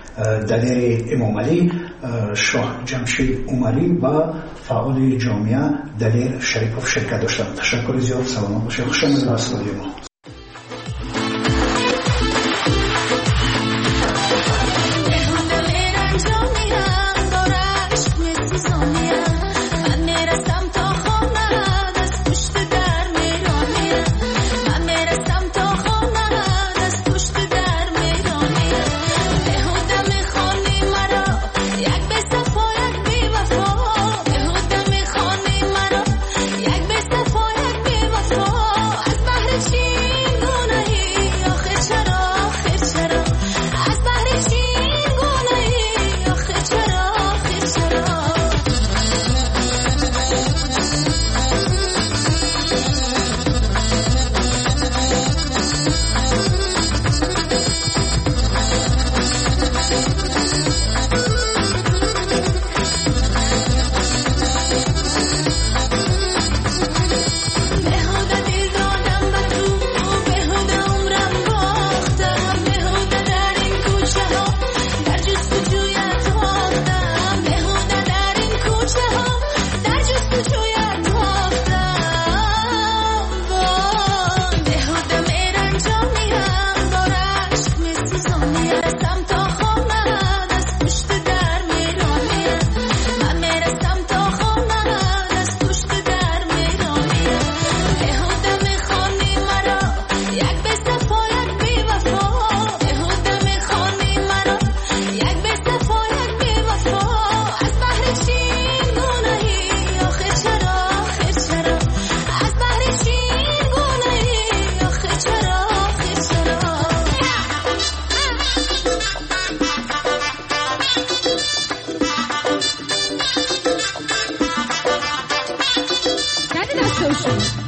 далери имомалӣ, шоҳ ҷамшид умарӣ ва фаъоли ҷомеа далер шарипов ширкат доштанд. ташаккури зиёд. саломат бошед. хушомадед ба студияи мо. چی باشید.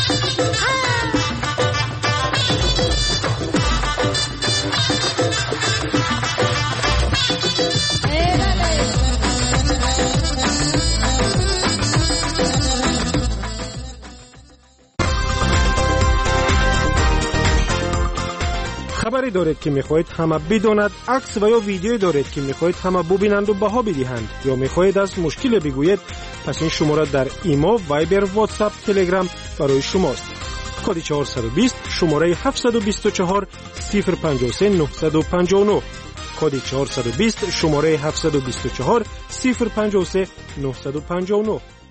خبری دارید که میخواهید همه بداند، عکس و یا ویدیویی دارید که میخواهید همه ببینند و بها بدهند، یا میخواهید از مشکل بگویید، پس این شماره در ایما، وایبر، واتساپ، تلگرام برای شماست. کد چهارصد و بیست شماره هفتصد و بیست و چهار صفر پنج سه نه پنج نه. کد چهارصد و بیست شماره هفتصد و بیست و چهار صفر پنج سه نه پنج نه.